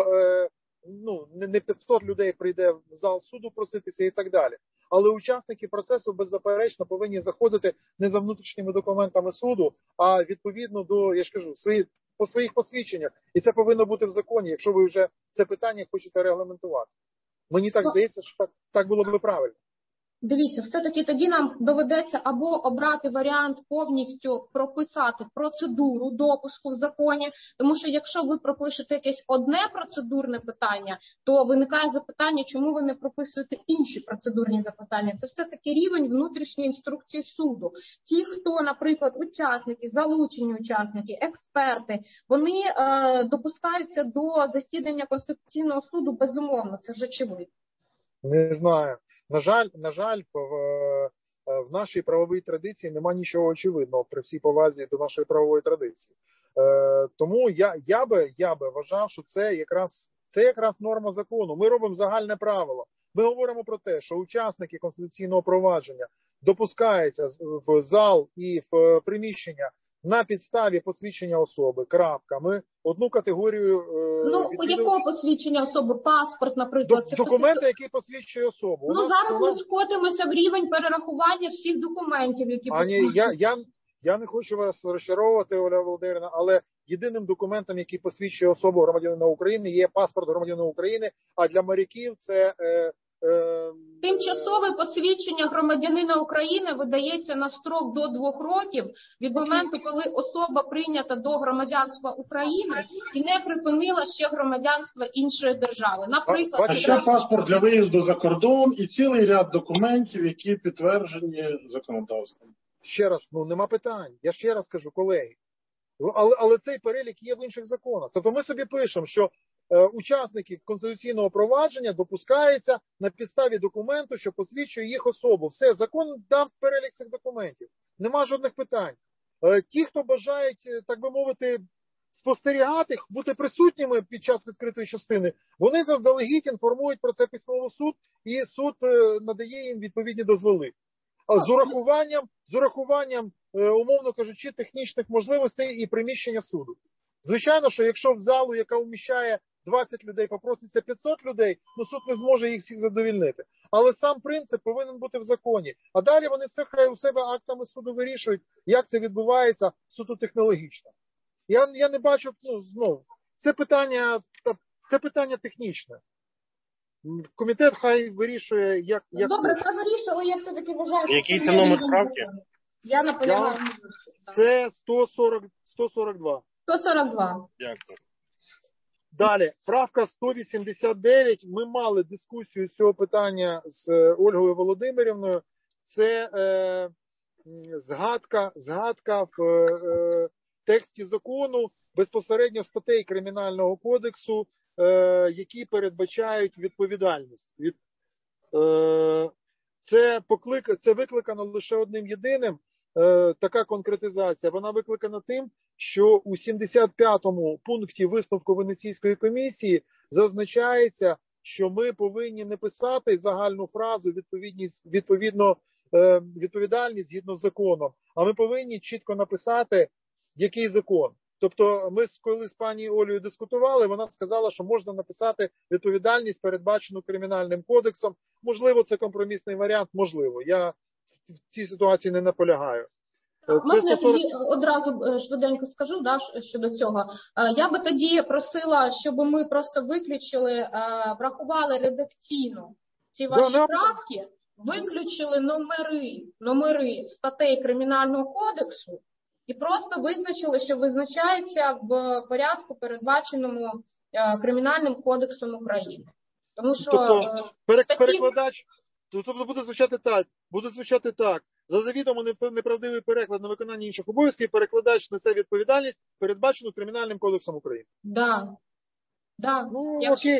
не 500 людей прийде в зал суду проситися і так далі. Але учасники процесу беззаперечно повинні заходити не за внутрішніми документами суду, а відповідно до, я ж кажу, по своїх посвідченнях. І це повинно бути в законі, якщо ви вже це питання хочете регламентувати. Мені так здається, що так було б правильно. Дивіться, все-таки тоді нам доведеться або обрати варіант повністю прописати процедуру допуску в законі, тому що якщо ви пропишете якесь одне процедурне питання, то виникає запитання, чому ви не прописуєте інші процедурні запитання. Це все-таки рівень внутрішньої інструкції суду. Ті, хто, наприклад, учасники, залучені учасники, експерти, вони допускаються до засідання Конституційного суду безумовно, це ж очевидно. Не знаю. На жаль, в нашій правовій традиції нема нічого очевидного при всій повазі до нашої правової традиції. Тому я би вважав, що це якраз норма закону. Ми робимо загальне правило. Ми говоримо про те, що учасники конституційного провадження допускаються в зал і в приміщення на підставі посвідчення особи. Крапка. Ми одну категорію... якого посвідчення особи? Паспорт, наприклад. Документи, які посвідчують особу. Зараз ми скотимося в рівень перерахування всіх документів, які Я не хочу вас розчаровувати, Оля Володимирівна, але єдиним документом, який посвідчує особу громадянина України, є паспорт громадянина України, а для моряків це... Тимчасове посвідчення громадянина України видається на строк до 2 років від моменту, коли особа прийнята до громадянства України і не припинила ще громадянство іншої держави. Наприклад, а ще паспорт для виїзду за кордон і цілий ряд документів, які підтверджені законодавством. Ще раз, нема питань. Я ще раз кажу, колеги, Але цей перелік є в інших законах. Тобто ми собі пишемо, що учасники конституційного провадження допускаються на підставі документу, що посвідчує їх особу. Все, закон дав перелік цих документів. Нема жодних питань. Ті, хто бажають, так би мовити, спостерігати, бути присутніми під час відкритої частини, вони заздалегідь інформують про це письмово суд, і суд надає їм відповідні дозволи. З урахуванням, умовно кажучи, технічних можливостей і приміщення суду. Звичайно, що якщо в залу, яка вміщає 20 людей, попроситься 500 людей, суд не зможе їх всіх задовільнити. Але сам принцип повинен бути в законі. А далі вони все хай у себе актами суду вирішують, як це відбувається суто технологічно. Я не бачу, знову, це питання технічне. Комітет хай вирішує, як... Добре, це вирішує, але я все-таки вважаю, що... Який це номер правки? Я наполягаю. Це 142. 142. Дякую. Далі, правка 189. Ми мали дискусію з цього питання з Ольгою Володимирівною. Це згадка в тексті закону безпосередньо статей Кримінального кодексу, які передбачають відповідальність. Це викликано лише одним єдиним, така конкретизація. Вона викликана тим, що у 75-му пункті висновку Венеційської комісії зазначається, що ми повинні не писати загальну фразу відповідальність згідно з законом, а ми повинні чітко написати, який закон. Тобто ми, коли з пані Олею дискутували, вона сказала, що можна написати відповідальність, передбачену Кримінальним кодексом. Можливо, це компромісний варіант, можливо. Я в цій ситуації не наполягаю. Можна я тоді одразу швиденько скажу щодо цього? Я би тоді просила, щоб ми просто виключили, врахували редакційно ці ваші правки, виключили номери статей Кримінального кодексу і просто визначили, що визначається в порядку, передбаченому Кримінальним кодексом України. Тому що перекладач, тобто буде звучати так. За завідомо неправдивий переклад на виконання інших обов'язків перекладач несе відповідальність, передбачену Кримінальним кодексом України. Да. Окей.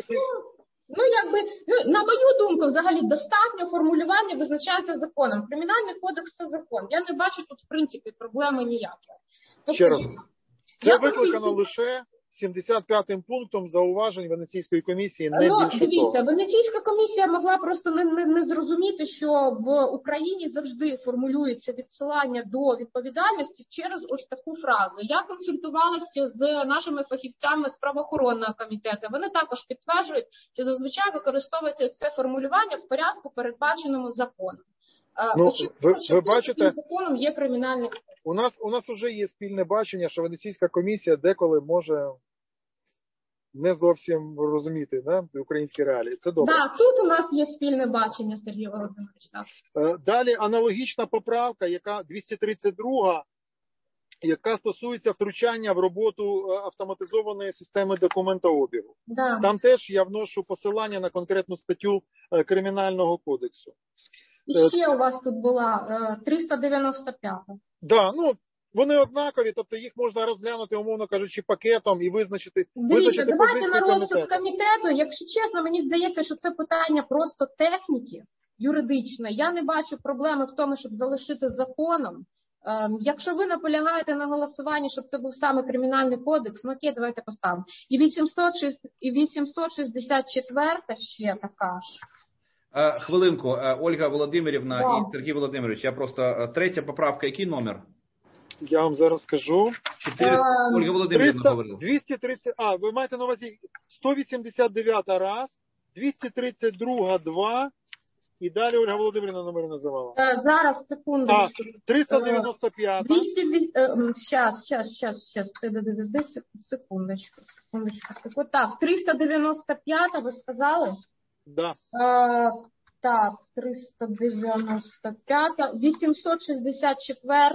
На мою думку, взагалі, достатньо формулювання визначається законом. Кримінальний кодекс – це закон. Я не бачу тут, в принципі, проблеми ніякої. Ще раз. Це викликано лише 75-м пунктом зауважень Венеційської комісії, не більше дивіться, Венеційська комісія могла просто не зрозуміти, що в Україні завжди формулюється відсилання до відповідальності через ось таку фразу. Я консультувалася з нашими фахівцями з правоохоронного комітету. Вони також підтверджують, що зазвичай використовується це формулювання в порядку, передбаченому законом. Ви бачите, законом є кримінальний кодекс. У нас вже є спільне бачення, що Венеційська комісія деколи може не зовсім розуміти українські реалії. Це добре. Так, тут у нас є спільне бачення, Сергій Володимирович. Далі аналогічна поправка, яка 232, яка стосується втручання в роботу автоматизованої системи документообігу. Да. Там теж я вношу посилання на конкретну статтю Кримінального кодексу. І ще у вас тут була 395. Да, вони однакові, тобто їх можна розглянути, умовно кажучи, пакетом і визначити. Дивіться, давайте на розсуд комітету. Якщо чесно, мені здається, що це питання просто техніки юридичної. Я не бачу проблеми в тому, щоб залишити законом. Якщо ви наполягаєте на голосуванні, щоб це був саме Кримінальний кодекс, окей, давайте поставимо. І 864 ще така ж. Хвилинку, Ольга Володимирівна і Сергій Володимирович, я просто, третя поправка, який номер? Я вам зараз скажу. Ольга Володимирівна говорила. 230, ви маєте на увазі 189 раз, 232 2, і далі Ольга Володимирівна номер називала. Зараз, секундочку. 395. Сейчас, секундочку. Так, 395 ви сказали? Да. Так, 395, 864.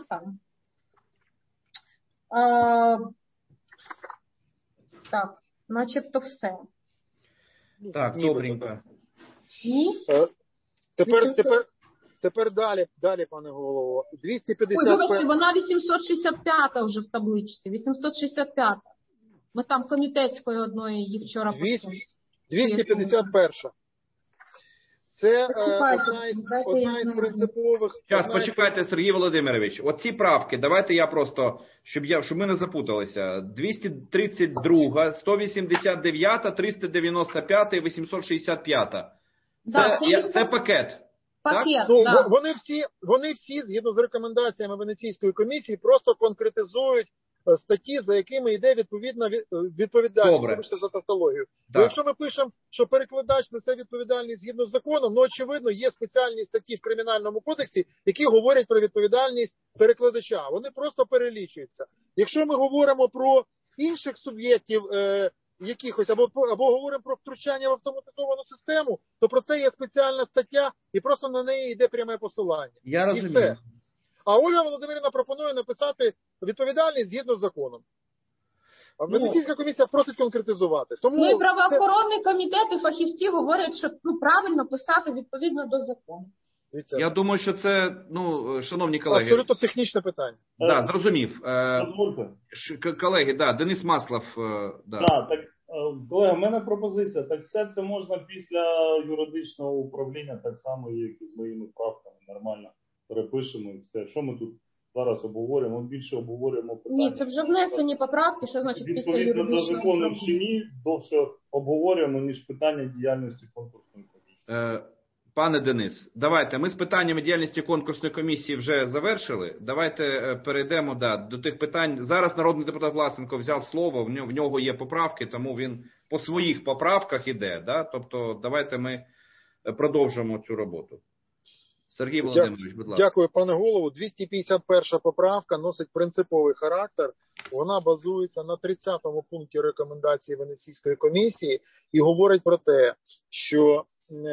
Так, начебто все. Так, добренько. Ні? Тепер далі, пане голово. 250. Ой, вибачте, вона 865 вже в табличці. 865. Ми там комітетської одної її вчора почали. 251. Це одна із принципових... Зараз, почекайте, Сергій Володимирович. Оці правки, давайте я просто, щоб ми не запуталися. 232, 189, 395 і 865. Це пакет. Пакет, так? Вони всі, згідно з рекомендаціями Венеційської комісії, просто конкретизують статті, за якими йде відповідна відповідальність. Вибачте за тавтологію. Бо якщо ми пишемо, що перекладач несе відповідальність згідно з законом, очевидно, є спеціальні статті в Кримінальному кодексі, які говорять про відповідальність перекладача. Вони просто перелічуються. Якщо ми говоримо про інших суб'єктів якихось, або говоримо про втручання в автоматизовану систему, то про це є спеціальна стаття, і просто на неї йде пряме посилання. Я розумію. І все. А Ольга Володимирівна пропонує написати відповідальність згідно з законом. А Венеційська комісія просить конкретизувати. Тому і правоохоронний комітет і фахівці говорять, що правильно писати відповідно до закону. Я думаю, що це, шановні колеги... Абсолютно технічне питання. Так, зрозумів. Колеги, Денис Маслов. Так, колеги, в мене пропозиція. Так все це можна після юридичного управління, так само, як і з моїми правками, нормально перепишемо і все. Що ми тут зараз обговорюємо? Ми більше обговорюємо питання. Ні, це вже внесені поправки, що значить після юридичного управління? Відповідно за законом чи ні, довше обговорюємо, ніж питання діяльності конкурсної комісії. Пане Денис, давайте, ми з питаннями діяльності конкурсної комісії вже завершили. Давайте перейдемо до тих питань. Зараз народний депутат Власенко взяв слово, в нього є поправки, тому він по своїх поправках іде. Тобто давайте ми продовжимо цю роботу. Сергій Володимирович, будь ласка. Дякую, пане голову. 251 поправка носить принциповий характер. Вона базується на 30-му пункті рекомендації Венеційської комісії і говорить про те, що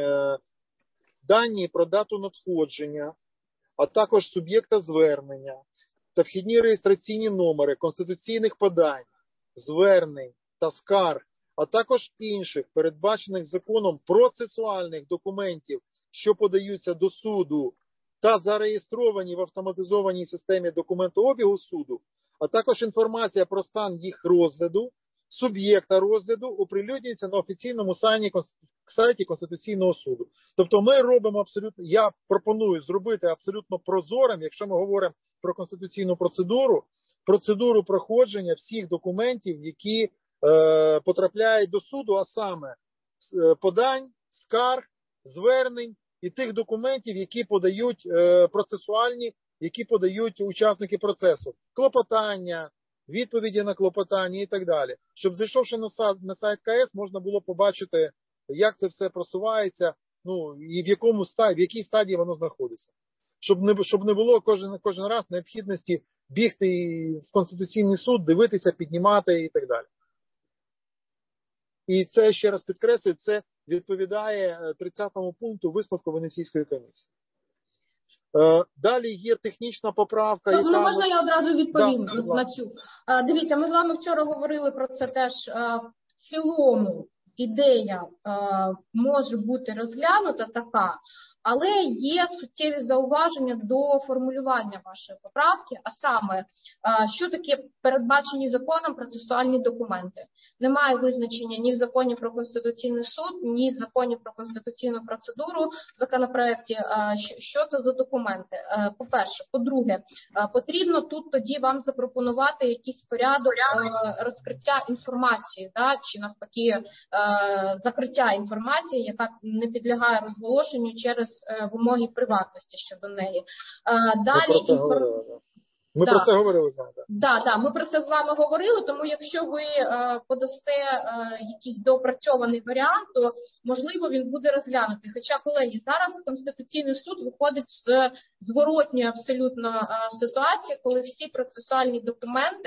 дані про дату надходження, а також суб'єкта звернення та вхідні реєстраційні номери конституційних подань, звернень та скарг, а також інших передбачених законом процесуальних документів, що подаються до суду та зареєстровані в автоматизованій системі документообігу суду, а також інформація про стан їх розгляду, суб'єкта розгляду оприлюднюється на офіційному сайті Конституційного суду. Тобто ми робимо абсолютно, я пропоную зробити абсолютно прозорим, якщо ми говоримо про конституційну процедуру проходження всіх документів, які потрапляють до суду, а саме подань, скарг, звернень і тих документів, які подають процесуальні, які подають учасники процесу. Клопотання, відповіді на клопотання і так далі. Щоб, зайшовши на сайт КС, можна було побачити, як це все просувається, і в якій стадії воно знаходиться. Щоб не було кожен раз необхідності бігти в Конституційний суд, дивитися, піднімати і так далі. І це, ще раз підкреслюю, це відповідає 30-му пункту висновку Венеційської комісії. Далі є технічна поправка. Яка... Можна я одразу відповім на цю? Дивіться, ми з вами вчора говорили про це теж. В цілому ідея може бути розглянута така, але є суттєві зауваження до формулювання вашої поправки, а саме, що таке передбачені законом процесуальні документи. Немає визначення ні в законі про Конституційний суд, ні в законі про конституційну процедуру в законопроекті, що це за документи. По-перше. По-друге, потрібно тут тоді вам запропонувати якийсь порядок розкриття інформації, чи навпаки закриття інформації, яка не підлягає розголошенню через вимоги приватності щодо неї. Далі Ми про це говорили з вами. Так, ми про це з вами говорили, тому якщо ви подасте якийсь доопрацьований варіант, то, можливо, він буде розглянутий. Хоча, колеги, зараз Конституційний суд виходить з зворотньої абсолютно ситуації, коли всі процесуальні документи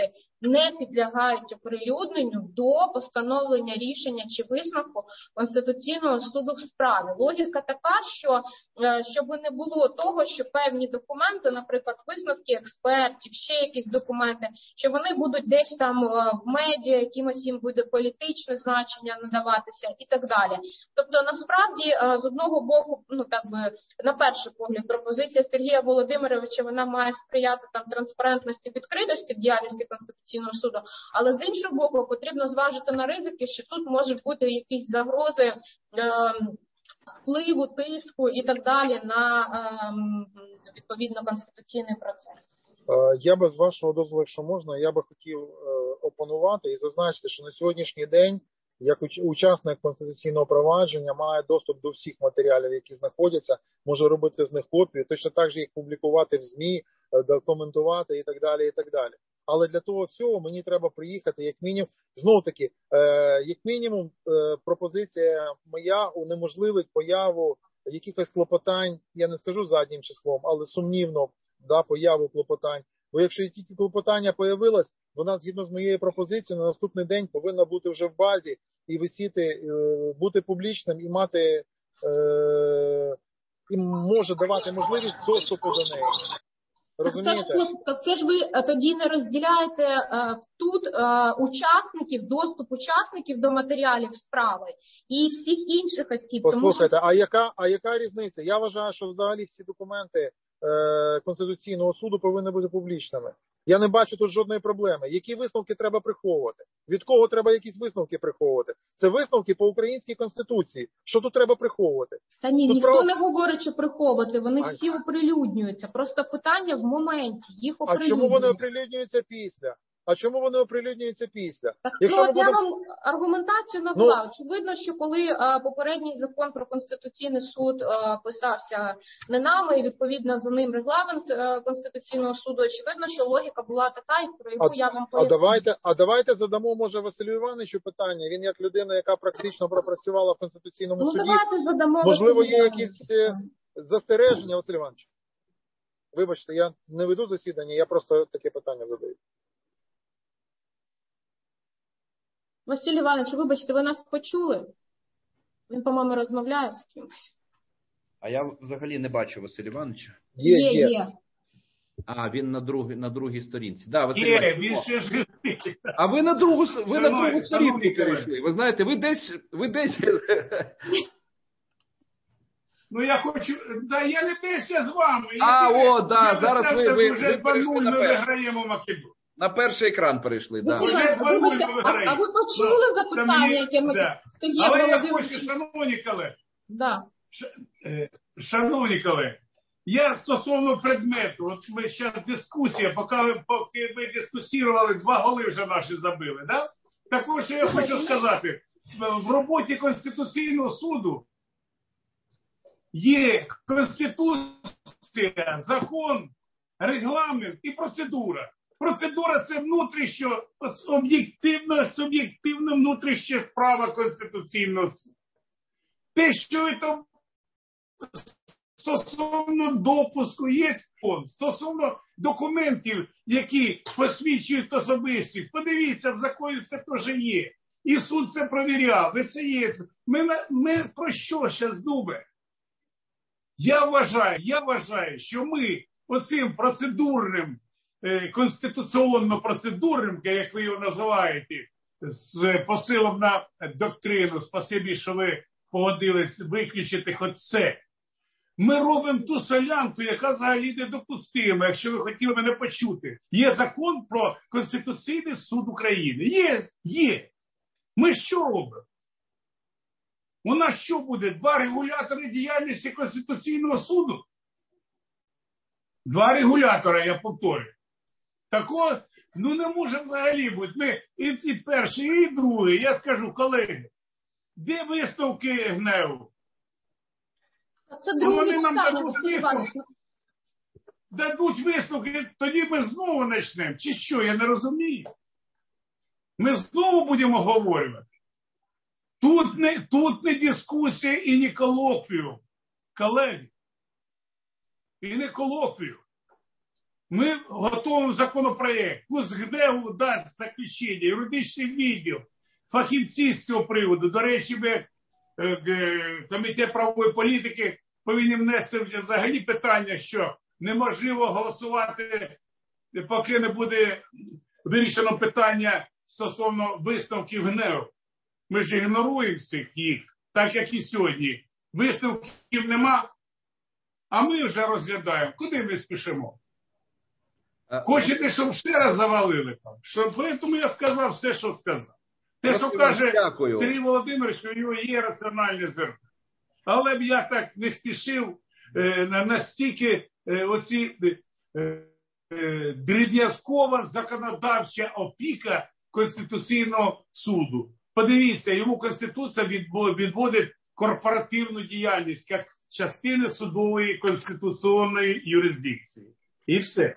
не підлягають оприлюдненню до постановлення рішення чи висновку Конституційного суду в справі. Логіка така, що щоб не було того, що певні документи, наприклад, висновки експертів, ще якісь документи, що вони будуть десь там в медіа, якимось їм буде політичне значення надаватися і так далі. Тобто, насправді, з одного боку, на перший погляд, пропозиція Сергія Володимировича, вона має сприяти там транспарентності, відкритості в діяльності Конституційного суду, але з іншого боку, потрібно зважити на ризики, що тут можуть бути якісь загрози впливу, тиску і так далі на відповідно конституційний процес. Я би, з вашого дозволу, якщо можна, я би хотів опонувати і зазначити, що на сьогоднішній день як учасник конституційного провадження має доступ до всіх матеріалів, які знаходяться, може робити з них копію, точно так же їх публікувати в ЗМІ, документувати і так далі, і так далі. Але для того всього мені треба приїхати, як мінімум, знову-таки, як мінімум, пропозиція моя унеможливить появу якихось клопотань, я не скажу заднім числом, але сумнівно, появу клопотань. Бо якщо тільки клопотання появилось, вона, згідно з моєю пропозицією, на наступний день повинна бути вже в базі і висіти, бути публічним і мати, і може давати можливість доступу до неї. Розумієте? Так це ж ви тоді не розділяєте тут учасників, доступ учасників до матеріалів справи і всіх інших осіб. Послухайте, а яка різниця? Я вважаю, що взагалі всі документи Конституційного суду повинні бути публічними. Я не бачу тут жодної проблеми. Які висновки треба приховувати? Від кого треба якісь висновки приховувати? Це висновки по українській Конституції. Що тут треба приховувати? Та ні, тут ніхто не говорить, що приховувати. Вони всі оприлюднюються. Просто питання в моменті. Їх оприлюднюють. А чому вони оприлюднюються після? Так, я вам аргументацію навела. Очевидно, що коли попередній закон про Конституційний суд писався не нами, і відповідно за ним регламент Конституційного суду, очевидно, що логіка була така, про яку я вам поясню. Давайте задамо, може, Василю Івановичу питання. Він як людина, яка практично пропрацювала в Конституційному суді. Давайте задамо. Можливо, є якісь застереження, Василь Іванович? Вибачте, я не веду засідання, я просто таке питання задаю. Василь Іванович, вибачте, ви нас почули? Він, по-моєму, розмовляє з кимось. А я взагалі не бачу Василя Івановича. Є. А, він на другій сторінці. Да, Василь Іванович. А ви на другу сторінку перейшли. Ви знаєте, ви десь... Ну, я хочу... Да, я не десь, я з вами. Зараз ви вже 2-0 ми виграємо Македонію. На перший екран перейшли, так. А ви почули запитання, яке ми Сергія Володимировича? Але я хочу, шановні колеги, я стосовно предмету, от ми зараз дискусія, поки ми дискусували, 2 голи вже наші забили, да? Також я хочу сказати, в роботі Конституційного суду є Конституція, закон, регламент і процедура. Процедура – це внутрішньо, суб'єктивна внутрішня справа Конституційного суду. Те, що ви там стосовно допуску є фонд, стосовно документів, які посвідчують особистість, подивіться, в законі це теж є. І суд це провіряв, і це є. Ми про що зараз думаємо? Я вважаю, що ми оцим процедурним, конституційно-процедурним, як ви його називаєте, з посилом на доктрину, спасибі, що ви погодились виключити хоч це. Ми робимо ту солянку, яка взагалі недопустима, якщо ви хотіли мене почути. Є закон про Конституційний суд України. Є. Ми що робимо? У нас що буде? 2 регулятори діяльності Конституційного суду? 2 регулятора, я повторюю. Такого, не може взагалі бути. Ми і перший, і другий. Я скажу, колеги, де висновки ГНЕУ? Це друге питання, Василь Іванович. Дадуть висновки, тоді ми знову почнемо. Чи що, я не розумію. Ми знову будемо говорити. Тут не дискусія і не колоквіум. Колеги. І не колоквіум. Ми готуємо законопроєкт. Пусть ГНЕУ дасть заключення, юридичний відділ, фахівці з цього приводу. До речі, ми, Комітет правової політики, повинні внести взагалі питання, що неможливо голосувати, поки не буде вирішено питання стосовно висновків ГНЕУ. Ми ж ігноруємо їх, так як і сьогодні. Висновків нема, а ми вже розглядаємо. Куди ми спішимо? Хочете, щоб ще раз завалили там? Тому я сказав все, що сказав. Те, що каже Сергій Володимирович, що у нього є раціональне зерно. Але б я так не спішив настільки оці дріб'язкова законодавча опіка Конституційного суду. Подивіться, йому Конституція відводить корпоративну діяльність як частини судової конституційної юрисдикції. І все.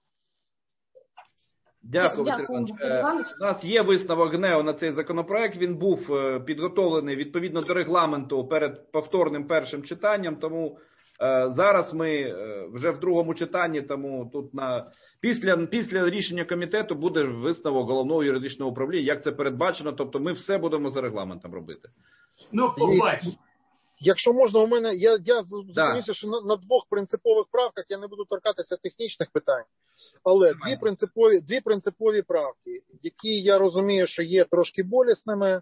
Дякую, Василь Іванович. У нас є висновок ГНЕУ на цей законопроект. Він був підготовлений відповідно до регламенту перед повторним першим читанням. Тому зараз ми вже в другому читанні, тому тут після рішення комітету буде висновок Головного юридичного управління, як це передбачено. Тобто ми все будемо за регламентом робити. Ну, побачимо. Якщо можна, у мене, я зупинюся, що на двох принципових правках я не буду торкатися технічних питань, але дві принципові правки, які я розумію, що є трошки болісними,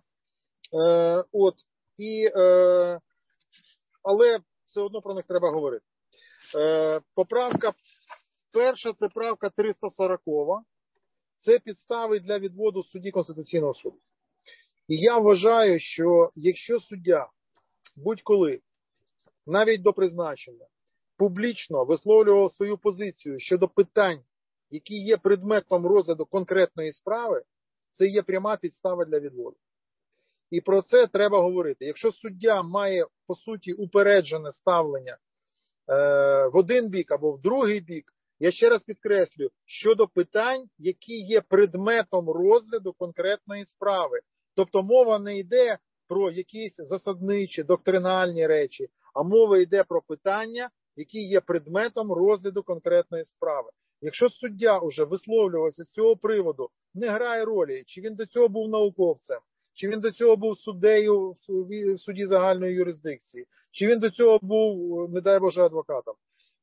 але все одно про них треба говорити. Поправка перша, це правка 340, це підстави для відводу судді Конституційного суду. І я вважаю, що якщо суддя будь-коли, навіть до призначення, публічно висловлював свою позицію щодо питань, які є предметом розгляду конкретної справи, це є пряма підстава для відводу. І про це треба говорити. Якщо суддя має, по суті, упереджене ставлення в один бік або в другий бік, я ще раз підкреслюю, щодо питань, які є предметом розгляду конкретної справи. Тобто мова не йде про якісь засадничі, доктринальні речі, а мова йде про питання, які є предметом розгляду конкретної справи. Якщо суддя вже висловлювався з цього приводу, не грає ролі, чи він до цього був науковцем, чи він до цього був суддею в суді загальної юрисдикції, чи він до цього був, не дай Боже, адвокатом.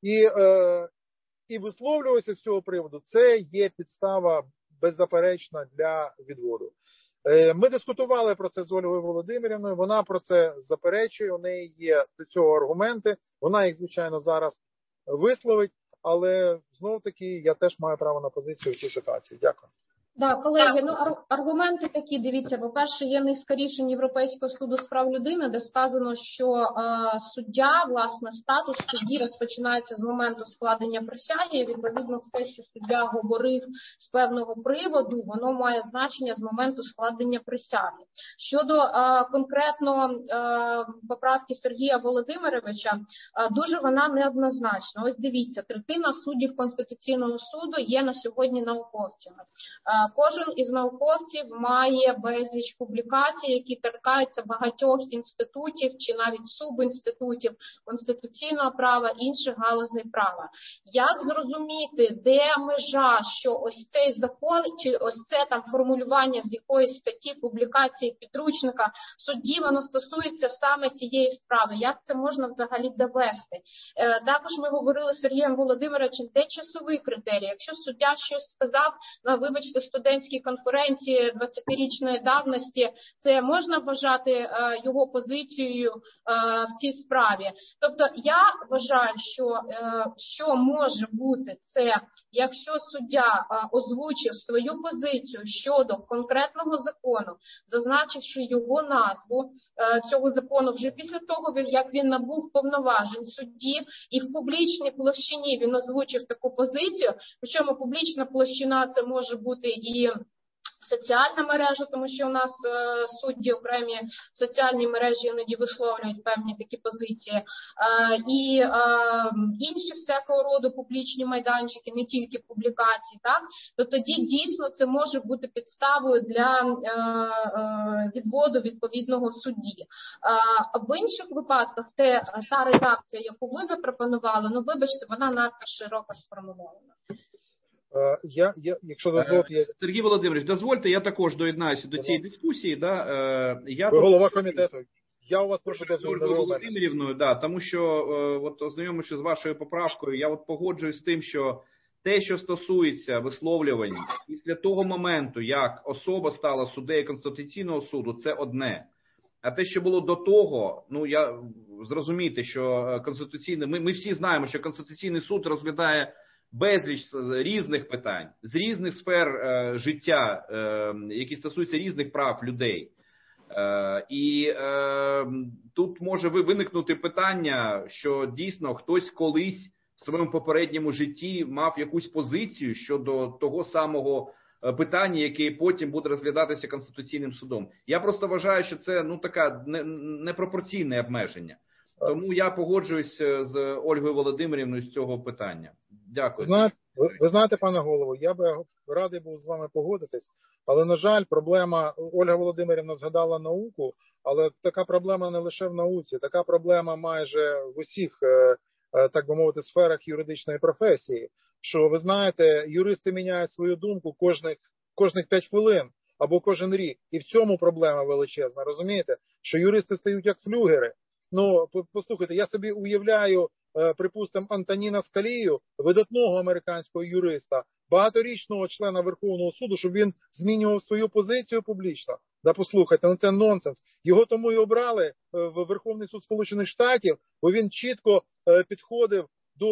І висловлювався з цього приводу, це є підстава беззаперечна для відводу. Ми дискутували про це з Ольгою Володимирівною, вона про це заперечує, у неї є до цього аргументи, вона їх, звичайно, зараз висловить, але знов-таки я теж маю право на позицію в цій ситуації. Дякую. Так, колеги, аргументи такі, дивіться, по-перше, є низка рішень Європейського суду з прав людини, де сказано, що суддя, власне, статус судді розпочинається з моменту складення присяги, і, відповідно, все, що суддя говорив з певного приводу, воно має значення з моменту складення присяги. Щодо конкретно поправки Сергія Володимировича, дуже вона неоднозначна. Ось дивіться, третина суддів Конституційного суду є на сьогодні науковцями. Кожен із науковців має безліч публікацій, які торкаються багатьох інститутів чи навіть субінститутів конституційного права, інших галузей права. Як зрозуміти, де межа, що ось цей закон, чи ось це там формулювання з якоїсь статті, публікації, підручника судді, воно стосується саме цієї справи? Як це можна взагалі довести? Також ми говорили з Сергієм Володимировичем, де часовий критерій. Якщо суддя щось сказав, вибачте, студентській конференції 20-річної давності, це можна вважати його позицією в цій справі. Тобто я вважаю, що може бути це, якщо суддя озвучив свою позицію щодо конкретного закону, зазначивши його назву цього закону вже після того, як він набув повноважень судді, і в публічній площині він озвучив таку позицію, причому публічна площина це може бути і соціальна мережа, тому що у нас судді окремі соціальні мережі іноді висловлюють певні такі позиції, і інші всякого роду публічні майданчики, не тільки публікації, так? То тоді дійсно це може бути підставою для відводу відповідного судді. В інших випадках та редакція, яку ви запропонували, вибачте, вона надто широко сформульована. Якщо дозволите, Сергій Володимирович, дозвольте, я також доєднаюся до цієї дискусії. Ви голова комітету. Я у вас прошу Ольгою Володимирівною, тому що, ознайомившись з вашою поправкою, я погоджуюсь з тим, що те, що стосується висловлювань після того моменту, як особа стала суддею Конституційного суду, це одне. А те, що було до того, зрозумійте, що Конституційний, ми всі знаємо, що Конституційний суд розглядає безліч різних питань, з різних сфер життя, які стосуються різних прав людей. І тут може виникнути питання, що дійсно хтось колись в своєму попередньому житті мав якусь позицію щодо того самого питання, яке потім буде розглядатися Конституційним судом. Я просто вважаю, що це таке непропорційне обмеження. Тому я погоджуюсь з Ольгою Володимирівною з цього питання. Дякую. Ви знаєте, пане голово, я би радий був з вами погодитись, але, на жаль, проблема, Ольга Володимирівна згадала науку, але така проблема не лише в науці, така проблема майже в усіх, так би мовити, сферах юридичної професії, що, ви знаєте, юристи міняють свою думку кожних 5 хвилин або кожен рік, і в цьому проблема величезна, розумієте, що юристи стають як флюгери. Послухайте, я собі уявляю, припустимо, Антоніна Скалію, видатного американського юриста, багаторічного члена Верховного суду, щоб він змінював свою позицію публічно. Послухайте, це нонсенс. Його тому і обрали в Верховний суд Сполучених Штатів, бо він чітко підходив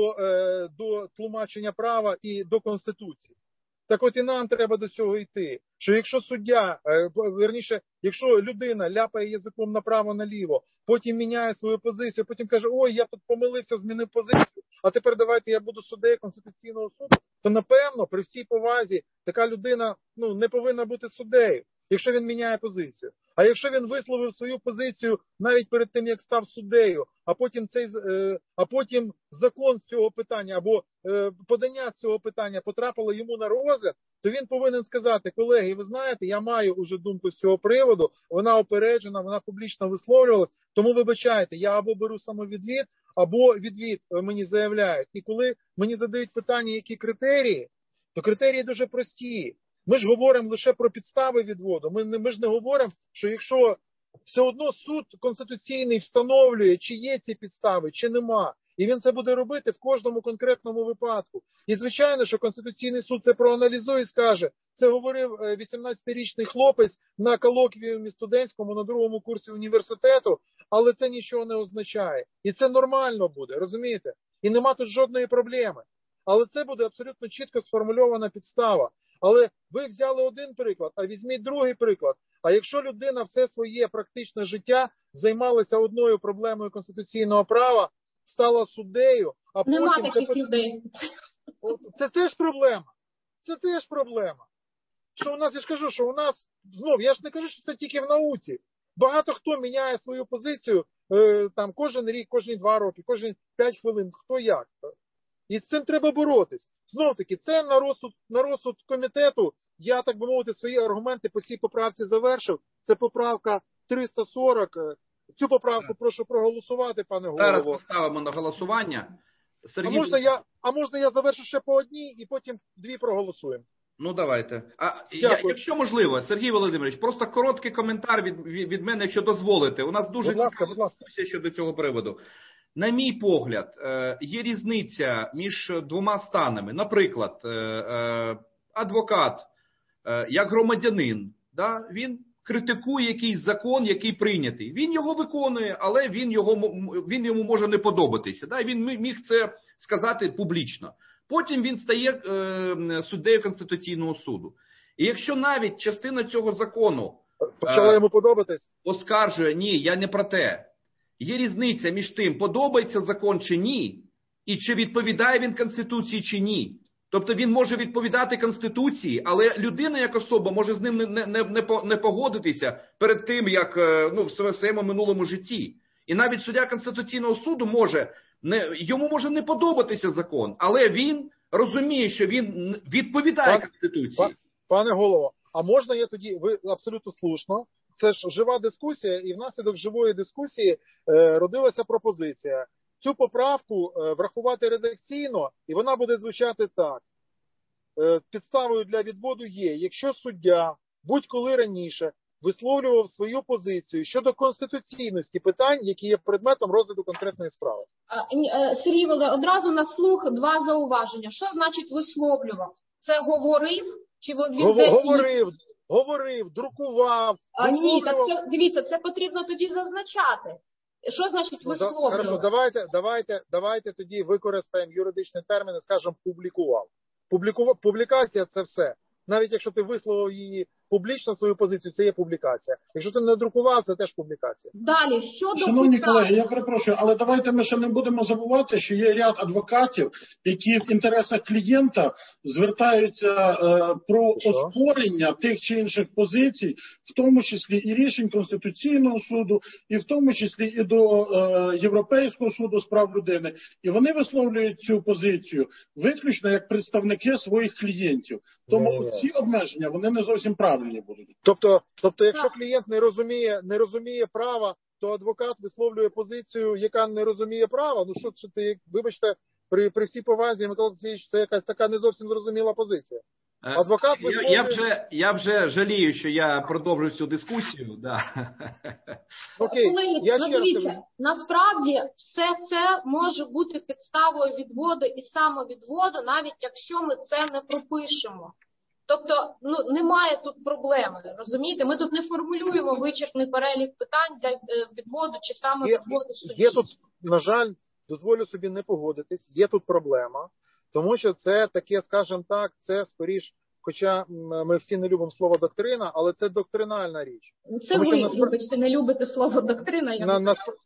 до тлумачення права і до Конституції. Так от і нам треба до цього йти. Що якщо суддя, якщо людина ляпає язиком направо-наліво, потім міняє свою позицію, потім каже, ой, я тут помилився, змінив позицію, а тепер давайте я буду суддею Конституційного суду, то, напевно, при всій повазі, така людина не повинна бути суддею, якщо він міняє позицію. А якщо він висловив свою позицію навіть перед тим, як став суддею, а потім закон з цього питання або подання з цього питання потрапило йому на розгляд, то він повинен сказати, колеги, ви знаєте, я маю уже думку з цього приводу, вона опереджена, вона публічно висловлювалась, тому вибачайте, я або беру самовідвід, або відвід мені заявляють. І коли мені задають питання, які критерії, то критерії дуже прості. Ми ж говоримо лише про підстави відводу. Ми ж не говоримо, що якщо все одно суд конституційний встановлює, чи є ці підстави, чи нема. І він це буде робити в кожному конкретному випадку. І, звичайно, що Конституційний суд це проаналізує і скаже, це говорив 18-річний хлопець на колоквіумі студентському на 2-му курсі університету, але це нічого не означає. І це нормально буде, розумієте? І нема тут жодної проблеми. Але це буде абсолютно чітко сформульована підстава. Але ви взяли один приклад, а візьміть другий приклад. А якщо людина все своє практичне життя займалася одною проблемою конституційного права, стала суддею, а потім... Нема таких людей. Це теж проблема. Це теж проблема. Що у нас, я ж кажу, що у нас, знов, я ж не кажу, що це тільки в науці. Багато хто міняє свою позицію там кожен рік, кожні 2 роки, кожні 5 хвилин, хто як. І з цим треба боротись. Знов-таки, це на розсуд комітету. Я, так би мовити, свої аргументи по цій поправці завершив. Це поправка 340. Цю поправку прошу проголосувати, пане голово. Зараз поставимо на голосування. Сергій... А можна я завершу ще по одній і потім 2 проголосуємо? Ну, давайте. Якщо можливо, Сергій Володимирович, просто короткий коментар від мене, якщо дозволите. У нас дуже цікава дискусія щодо цього приводу. На мій погляд, є різниця між 2 станами. Наприклад, адвокат, як громадянин, він критикує якийсь закон, який прийнятий. Він його виконує, але він йому може не подобатися. Він міг це сказати публічно. Потім він стає суддею Конституційного суду. І якщо навіть частина цього закону почала йому подобатись, оскаржує, ні, я не про те. Є різниця між тим, подобається закон чи ні, і чи відповідає він Конституції чи ні. Тобто він може відповідати Конституції, але людина як особа може з ним не погодитися перед тим, як в своєму минулому житті. І навіть суддя Конституційного суду йому може не подобатися закон, але він розуміє, що він відповідає Конституції. Пане голово, а можна я тоді, ви абсолютно слушно, це ж жива дискусія, і внаслідок живої дискусії родилася пропозиція. Цю поправку врахувати редакційно, і вона буде звучати так. підставою для відводу є, якщо суддя будь-коли раніше висловлював свою позицію щодо конституційності питань, які є предметом розгляду конкретної справи. Сергій Володимирович, одразу на слух два зауваження. Що значить висловлював? Це говорив? Чи він говорив, друкував. Ні, так це, дивіться, це потрібно тоді зазначати. Що значить висловлював? Хорошо, давайте тоді використаємо юридичні терміни, скажемо публікував. Публікація – це все. Навіть якщо ти висловив її публічно, свою позицію, це є публікація. Якщо ти не друкував, це теж публікація. Далі, щодо Шановні колеги, я перепрошую, але давайте ми ще не будемо забувати, що є ряд адвокатів, які в інтересах клієнта звертаються про оспорення тих чи інших позицій, в тому числі і рішень Конституційного суду, і в тому числі і до Європейського суду з прав людини. І вони висловлюють цю позицію виключно як представники своїх клієнтів. Тому ці обмеження, вони не зовсім правильні будуть. Тобто якщо клієнт не розуміє права, то адвокат висловлює позицію, яка не розуміє права. Ну що ти, вибачте, при всій повазі, Микола Олексійович, це якась така не зовсім зрозуміла позиція. Адвокат висловлює... Я вже жалію, що я продовжую цю дискусію. Да. Окей, дивіться, насправді все це може бути підставою відводу і самовідводу, навіть якщо ми це не пропишемо. Тобто, немає тут проблеми, розумієте? Ми тут не формулюємо вичерпний перелік питань для відводу чи самовідводу судді. Є тут, на жаль, дозволю собі не погодитись, є тут проблема, тому що це таке, скажімо так, це скоріш, хоча ми всі не любимо слово доктрина, але це доктринальна річ. Це тому, вибачте, не любите слово доктрина.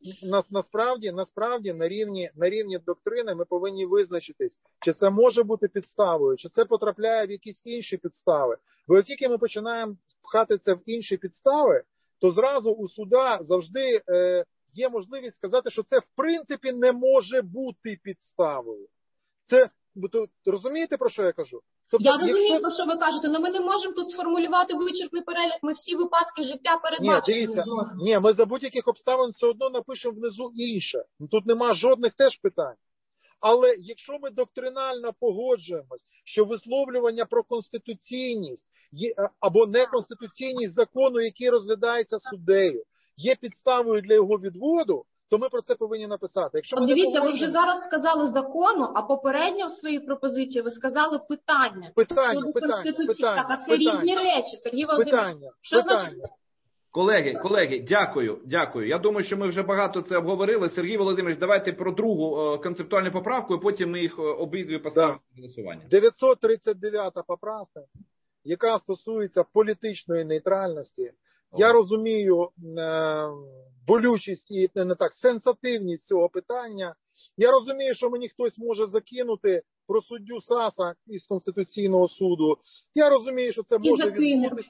Насправді на рівні доктрини ми повинні визначитись, чи це може бути підставою, чи це потрапляє в якісь інші підстави. Бо як тільки ми починаємо пхати це в інші підстави, то зразу у суда завжди є можливість сказати, що це в принципі не може бути підставою. Це, розумієте, про що я кажу? Тобто, я розумію, про що ви кажете, але ми не можемо тут сформулювати вичерпний перелік, ми всі випадки життя передбачимо. Ні, ми за будь-яких обставин все одно напишемо внизу інше. Тут нема жодних теж питань. Але якщо ми доктринально погоджуємось, що висловлювання про конституційність або неконституційність закону, який розглядається суддею, є підставою для його відводу, то ми про це повинні написати. Якщо ми дивіться, ви вже зараз сказали закону, а попередньо в своїй пропозиції ви сказали питання. Так, а це різні речі, Сергій Володимирович. Питання. Колеги, дякую. Я думаю, що ми вже багато це обговорили. Сергій Володимирович, давайте про другу концептуальну поправку, і потім ми їх обидві поставимо на голосування. 939 поправка, яка стосується політичної нейтральності. Я розумію болючість і сенсативність цього питання. Я розумію, що мені хтось може закинути про суддю Саса із Конституційного суду. Я розумію, що це може відбутися.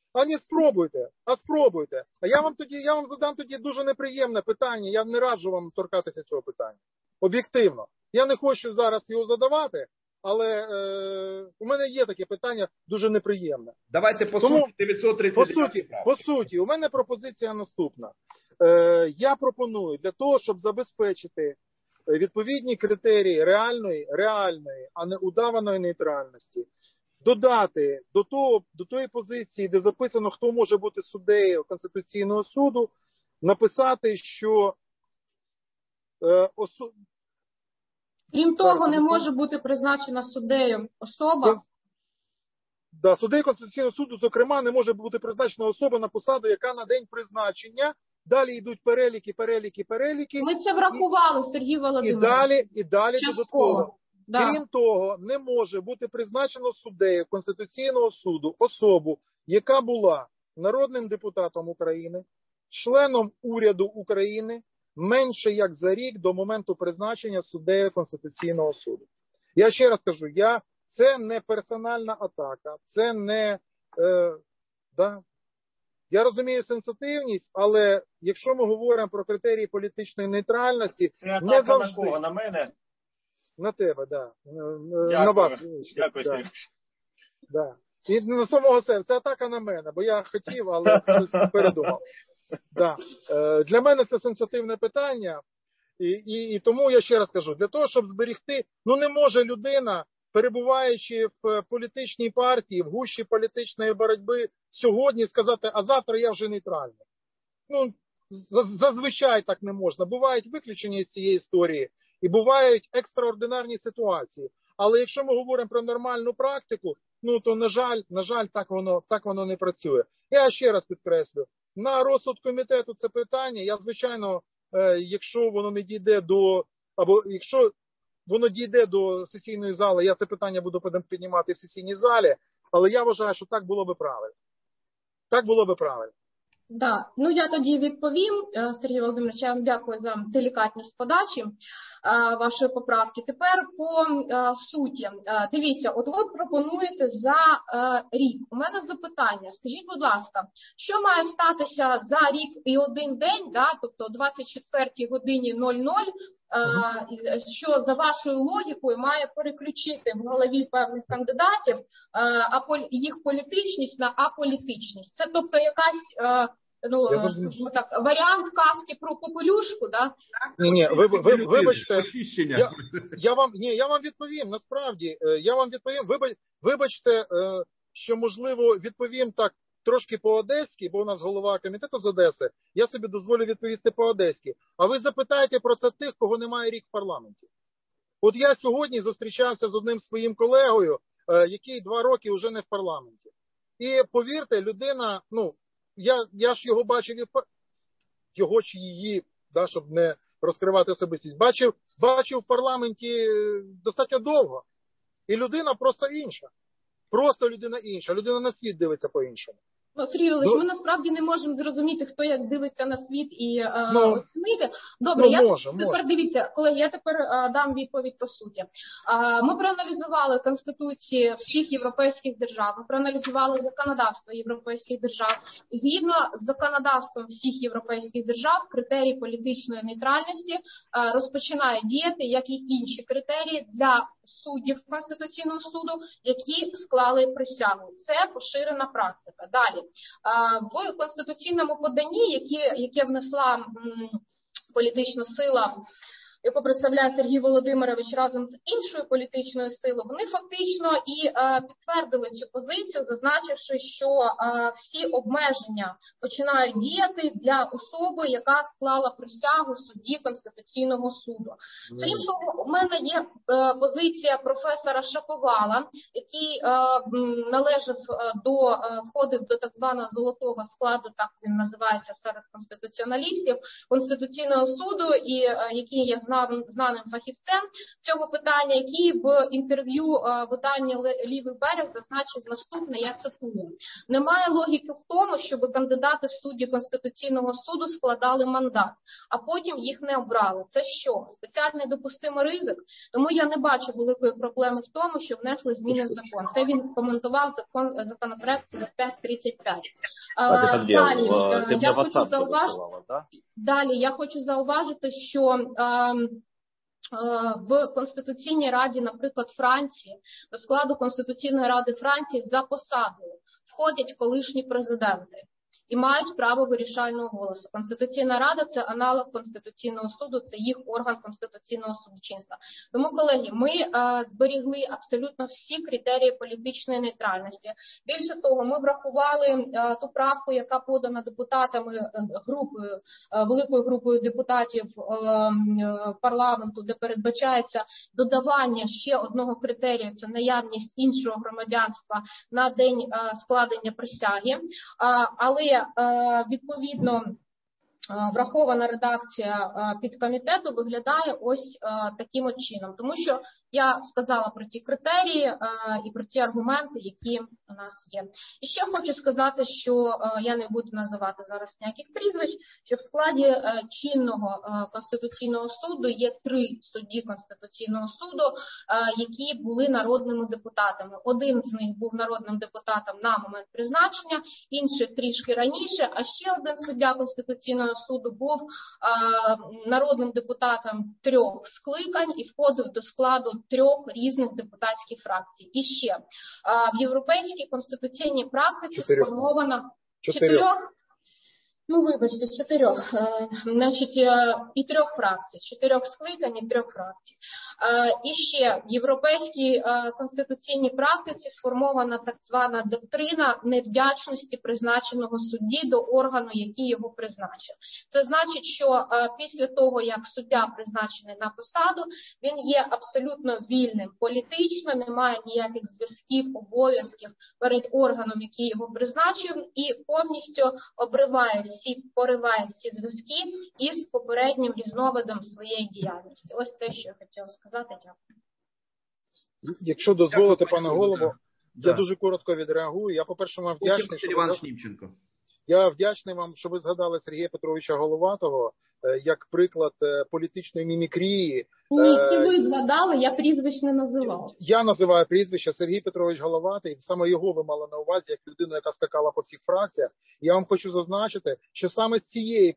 Спробуйте. А я вам задам тоді дуже неприємне питання. Я не раджу вам торкатися цього питання. Об'єктивно. Я не хочу зараз його задавати, але у мене є таке питання дуже неприємне. Давайте по суті 939. По суті, у мене пропозиція наступна. Я пропоную для того, щоб забезпечити відповідні критерії реальної, а не удаваної нейтральності, додати до тої позиції, де записано, хто може бути суддею Конституційного суду, написати, що крім того, не може бути призначена суддею особа. Суддею Конституційного суду, зокрема, не може бути призначена особа на посаду, яка на день призначення. Далі йдуть переліки. Ми це врахували, Сергій Володимирович. І далі додатково. Да. Крім того, не може бути призначено суддею Конституційного суду особу, яка була народним депутатом України, членом уряду України, менше як за рік до моменту призначення суддею Конституційного суду. Я ще раз кажу, це не персональна атака, це не... Я розумію сенситивність, але якщо ми говоримо про критерії політичної нейтральності, не завжди... На кого? На мене? На тебе, так. Да. На вас. Дякую, да. Сергій. Да. І на самого себе. Це атака на мене, бо я хотів, але щось передумав. Да. Для мене це сенситивне питання. І тому я ще раз кажу, для того, щоб зберегти, не може людина перебуваючи в політичній партії, в гущі політичної боротьби, сьогодні сказати, а завтра я вже нейтральний. Ну, зазвичай так не можна. Бувають виключення з цієї історії і бувають екстраординарні ситуації. Але якщо ми говоримо про нормальну практику, ну то, на жаль, так воно не працює. Я ще раз підкреслю, на розсуд комітету це питання, я, звичайно, якщо воно не дійде або якщо воно дійде до сесійної зали, я це питання буду піднімати в сесійній залі, але я вважаю, що так було би правильно. Так було би правильно. Да. Ну, я тоді відповім, Сергій Володимирович, я вам дякую за делікатність подачі вашої поправки. Тепер по суті. Дивіться, от ви пропонуєте за рік. У мене запитання. Скажіть, будь ласка, що має статися за рік і один день, да, тобто о 24 годині 00, що за вашою логікою має переключити в голові певних кандидатів їх політичність на аполітичність. Це тобто якась варіант казки про попелюшку, да? Ні, вибачте, я вам відповім, насправді, вибачте, що можливо відповім так трошки по-одеськи, бо у нас голова комітету з Одеси, я собі дозволю відповісти по-одеськи. А ви запитайте про це тих, кого немає рік в парламенті. От я сьогодні зустрічався з одним своїм колегою, який 2 роки вже не в парламенті. І повірте, людина, ну, я ж його бачив, його чи її, да, щоб не розкривати особистість, бачив в парламенті достатньо довго. І людина просто інша. Просто людина інша. Людина на світ дивиться по-іншому. Сергій Володимирович, ми насправді не можемо зрозуміти, хто як дивиться на світ і оцінити. Добре, тепер дивіться, колеги, я тепер дам відповідь по суті. Ми проаналізували конституції всіх європейських держав, ми проаналізували законодавство європейських держав. Згідно з законодавством всіх європейських держав, критерій політичної нейтральності розпочинає діяти, як і інші критерії для суддів Конституційного суду, які склали присягу. Це поширена практика. Далі. В конституційному поданні, яке внесла політична сила, яку представляє Сергій Володимирович разом з іншою політичною силою, вони фактично і підтвердили цю позицію, зазначивши, що всі обмеження починають діяти для особи, яка склала присягу судді Конституційного суду. Крім того, у мене є позиція професора Шаповала, який входив до так званого золотого складу, так він називається серед конституціоналістів Конституційного суду, і який є знаним фахівцем цього питання, який в інтерв'ю видання «Лівий берег» зазначив наступне, я цитую: «Немає логіки в тому, щоб кандидати в судді Конституційного суду складали мандат, а потім їх не обрали. Це що? Спеціальний допустимий ризик? Тому я не бачу великої проблеми в тому, що внесли зміни в закон». Це він коментував законопроект 4535. Далі я хочу зауважити, що в Конституційній Раді, наприклад, Франції, до складу Конституційної Ради Франції за посадою входять колишні президенти і мають право вирішального голосу. Конституційна Рада – це аналог Конституційного суду, це їх орган конституційного судочинства. Тому, колеги, ми зберігли абсолютно всі критерії політичної нейтральності. Більше того, ми врахували ту правку, яка подана депутатами великою групою депутатів парламенту, де передбачається додавання ще одного критерію – це наявність іншого громадянства на день складення присяги. Але відповідно врахована редакція підкомітету виглядає ось таким от чином. Тому що я сказала про ті критерії і про ті аргументи, які у нас є. І ще хочу сказати, що я не буду називати зараз ніяких прізвищ, що в складі чинного Конституційного суду є 3 судді Конституційного суду, які були народними депутатами. Один з них був народним депутатом на момент призначення, інший трішки раніше, а ще один суддя Конституційного суду був народним депутатом 3 скликань і входив до складу 3 різних депутатських фракцій. І ще в європейській конституційній практиці сформовано 4. Ну, вибачте, 4. Значить, і 3 фракцій. 4 скликань і 3 фракцій. І ще в європейській конституційній практиці сформована так звана доктрина невдячності призначеного судді до органу, який його призначив. Це значить, що після того, як суддя призначений на посаду, він є абсолютно вільним політично, немає ніяких зв'язків, обов'язків перед органом, який його призначив, і повністю пориває всі зв'язки із попереднім різновидом своєї діяльності. Ось те, що я хотіла сказати. Дякую. Якщо дозволите, пане голово, я дуже коротко відреагую. Я, по-перше, вам вдячний, я вдячний вам, що ви згадали Сергія Петровича Головатого як приклад політичної мімікрії. Ні, ці ви згадали, я прізвищ не називав. Я називаю прізвище Сергій Петрович Головатий, саме його ви мали на увазі, як людину, яка скакала по всіх фракціях. Я вам хочу зазначити, що саме з цієї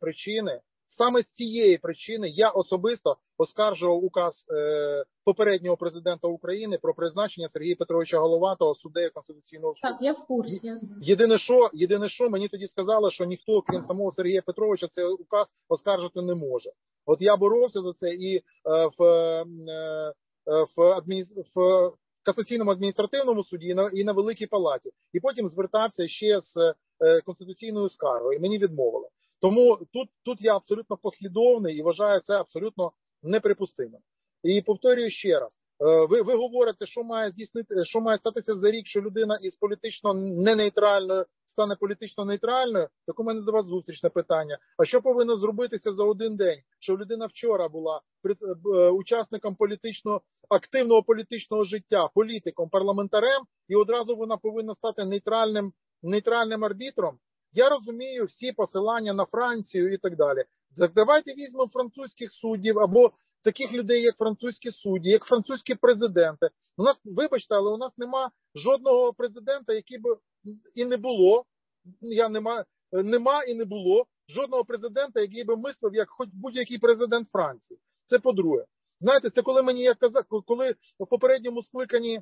причини я особисто оскаржував указ попереднього президента України про призначення Сергія Петровича Головатого суддею Конституційного суду. Так, я в курсі. Єдине, що мені тоді сказали, що ніхто, крім самого Сергія Петровича, цей указ оскаржити не може. От я боровся за це і в Касаційному адміністративному суді і на Великій Палаті. І потім звертався ще з конституційною скаргою, і мені відмовили. Тому тут я абсолютно послідовний і вважаю це абсолютно неприпустимим. І повторюю ще раз, ви говорите, що має статися за рік, що людина із політично ненейтральною стане політично нейтральною, так у мене до вас зустрічне питання. А що повинно зробитися за один день? Що людина вчора була учасником активного політичного життя, політиком, парламентарем, і одразу вона повинна стати нейтральним арбітром? Я розумію всі посилання на Францію і так далі. Так давайте візьмемо французьких суддів або таких людей, як французькі судді, як французькі президенти. У нас, вибачте, але у нас нема жодного президента, який би і не було, нема і не було жодного президента, який би мислив, як хоч будь-який президент Франції. Це по-друге. Знаєте, це коли мені, як казав, коли в попередньому скликанні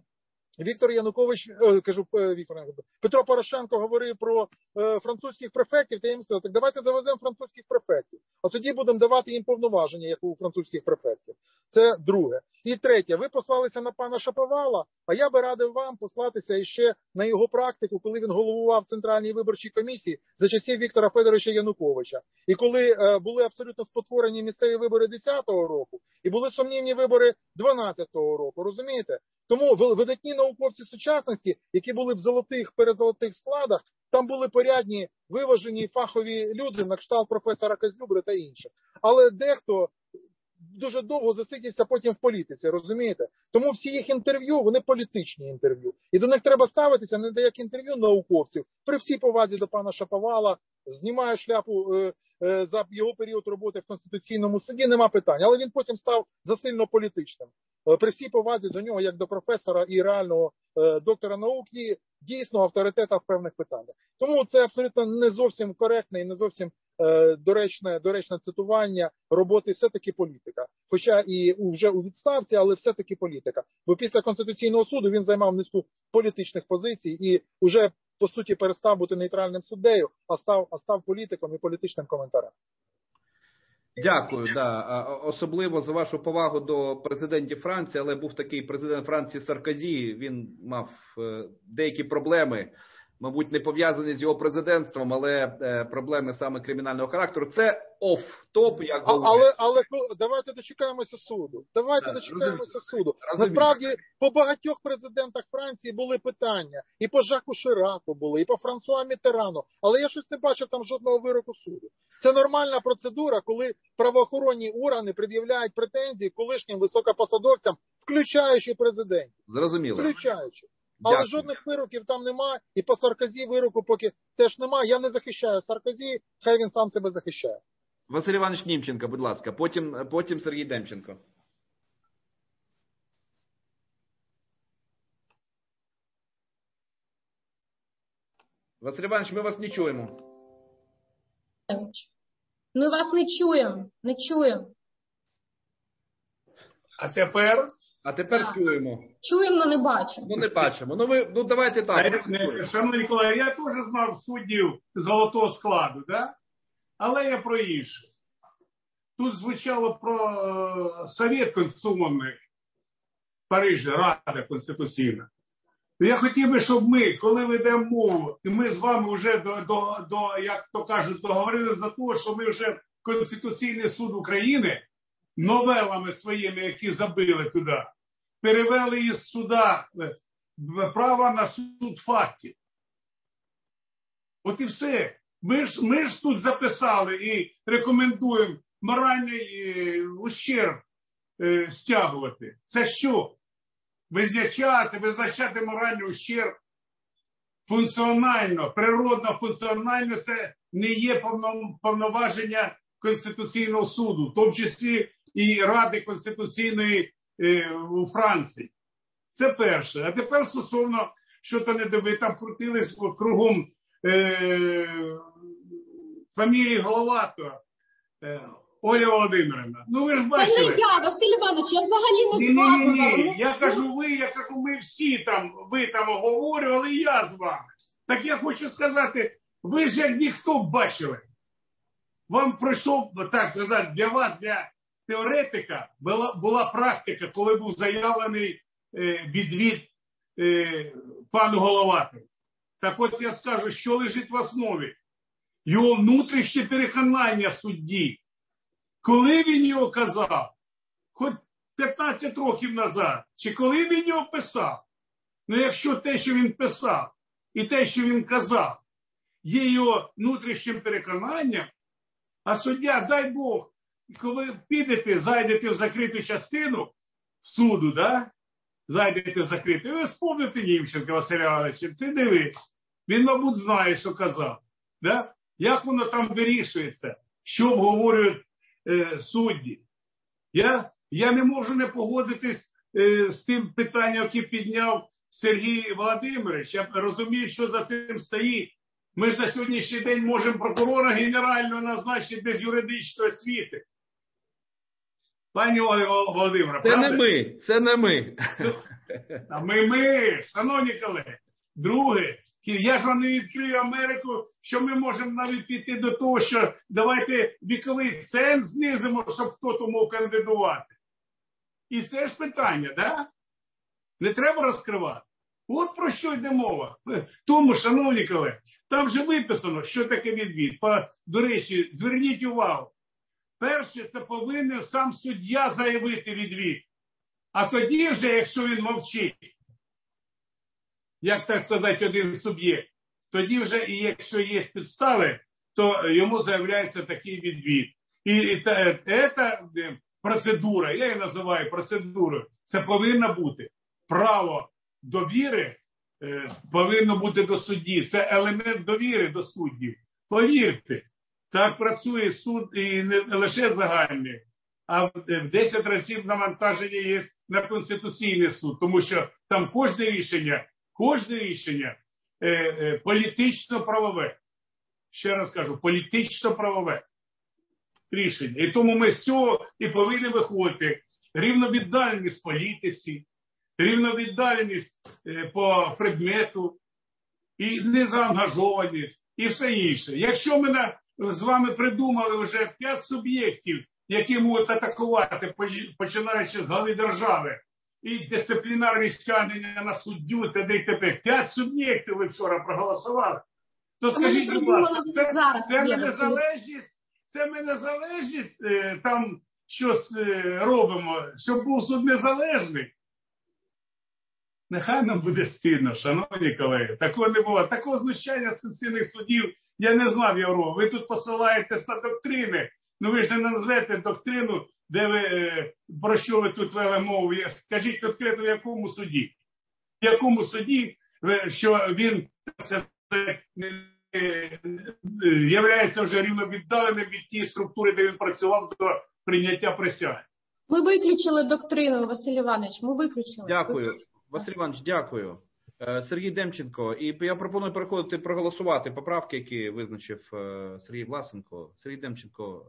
Петро Порошенко говорив про французьких префектів, та я їм сказав, так давайте завеземо французьких префектів, а тоді будемо давати їм повноваження, як у французьких префектів. Це друге. І третє, ви послалися на пана Шаповала, а я би радив вам послатися іще на його практику, коли він головував Центральній виборчій комісії за часів Віктора Федоровича Януковича. І коли були абсолютно спотворені місцеві вибори 10-го року, і були сумнівні вибори 12-го року, розумієте? Тому видатні науковці сучасності, які були в передзолотих складах, там були порядні, виважені фахові люди, на кшталт професора Козлюбри та інших. Але дехто дуже довго засидівся потім в політиці, розумієте? Тому всі їх інтерв'ю, вони політичні інтерв'ю. І до них треба ставитися не як інтерв'ю науковців. При всій повазі до пана Шаповала, знімаю шляпу за його період роботи в Конституційному суді, нема питань. Але він потім став засильно політичним. При всій повазі до нього, як до професора і реального доктора наук, і дійсно авторитета в певних питаннях. Тому це абсолютно не зовсім коректне і не зовсім доречне цитування роботи все-таки політика. Хоча і вже у відставці, але все-таки політика. Бо після Конституційного суду він займав низку політичних позицій і вже, по суті, перестав бути нейтральним суддею, а став політиком і політичним коментарем. Дякую, да. Особливо за вашу повагу до президентів Франції, але був такий президент Франції Саркозі, він мав деякі проблеми, мабуть, не пов'язані з його президентством, але проблеми саме кримінального характеру. Це оф-топ, як говорять. Але давайте дочекаємося суду. Суду. Насправді, по багатьох президентах Франції були питання. І по Жаку Шираку були, і по Франсуа Міттерану. Але я щось не бачив там жодного вироку суду. Це нормальна процедура, коли правоохоронні органи пред'являють претензії колишнім високопосадовцям, включаючи президентів. Зрозуміло. Включаючи. Але жодних вироків там немає, і по Саркозі вироку поки теж немає. Я не захищаю Саркозі, хай він сам себе захищає. Василь Іванович Німченко, будь ласка, потім Сергій Демченко. Василь Іванович, ми вас не чуємо. Ми вас не чуємо. А тепер? А тепер чуємо. Чуємо, але не бачимо. Не бачимо. Давайте так. Шановні колеги, я теж знав суддів золотого складу, да? Але я про інше. Тут звучало про Совет Конституційний. Парижі, Рада Конституційна. Я хотів би, щоб ми, коли ведемо мову, і ми з вами вже, як то кажуть, договорили за те, що ми вже Конституційний суд України новелами своїми, які забили туди, перевели із суда права на суд фактів. От і все. Ми ж тут записали і рекомендуємо моральний ущерб стягувати. Це що? Визначати моральний ущерб функціонально, природно функціонально, це не є повноваження Конституційного суду, в тому числі і Ради Конституційної у Франції. Це перше. А тепер стосовно, що то не ви там крутились кругом фамілії Головатого, Оля Володимирівна. Ну ви ж бачили. Це не я, Василь Іванович, я взагалі не згадувала. Ні. Я кажу, ми всі там, ви там обговорювали, і я з вами. Так я хочу сказати, ви ж як ніхто бачили. Вам пройшов, так сказати, для вас, для теоретика, була практика, коли був заявлений відвід пану Головатому. Так от я скажу, що лежить в основі. Його внутрішнє переконання судді. Коли він його казав, хоч 15 років назад, чи коли він його писав, ну якщо те, що він писав, і те, що він казав, є його внутрішнім переконанням, а суддя, дай Бог, коли підете, зайдете в закриту частину суду, да? Зайдете в закриту, і ви спомните Німченка Василя Івановича, ти диви, він, мабуть, знає, що казав. Да? Як воно там вирішується, що обговорюють судді. Я не можу не погодитись з тим питанням, яке підняв Сергій Володимирович. Я розумію, що за цим стоїть. Ми ж на сьогоднішній день можемо прокурора генерального назначити без юридичної освіти. Пані Володимира, це не ми. А ми, шановні колеги. Друге, я ж вам не відкрию Америку, що ми можемо навіть піти до того, що давайте віковий ценз знизимо, щоб хтось мог кандидувати. І це ж питання, да? Не треба розкривати. От про що йде мова. Тому, шановні колеги, там же виписано, що таке відвід. До речі, зверніть увагу. Перше, це повинен сам суддя заявити відвід. А тоді вже, якщо він мовчить, як так сказати, один суб'єкт, тоді вже, і якщо є підстави, то йому заявляється такий відвід. І ця процедура, я її називаю процедурою, це повинно бути право довіри, повинно бути до судді. Це елемент довіри до суддів. Повірте, так працює суд і не лише загальний, а в 10 разів навантаження є на Конституційний суд, тому що там кожне рішення політично-правове. Ще раз кажу, політично-правове рішення. І тому ми з цього і повинні виходити. Рівновіддаленість політиці, рівновіддаленість по предмету, і незаангажованість, і все інше. Якщо ми з вами придумали вже 5 суб'єктів, які можуть атакувати, починаючи з глави держави, і дисциплінарні стягнення на суддю, т.д. 5 суб'єктів ви вчора проголосували, то скажіть, будь ласка, це ми незалежність там щось робимо, щоб був суд незалежний. Нехай нам буде спільно, шановні колеги. Такого не було. Такого знущання з конституційних судів я не знав, Євро. Ви тут посилаєтесь на доктрини. Ну ви ж не назвете доктрину, де ви, про що ви тут вели мову. Скажіть конкретно, в якому суді? В якому суді, що він являється вже рівновіддаленим від тієї структури, де він працював до прийняття присяги. Ми виключили доктрину, Василь Іванович, ми виключили. Дякую. Василь Іванович, дякую. Сергій Демченко. І я пропоную проголосувати поправки, які визначив Сергій Власенко. Сергій Демченко.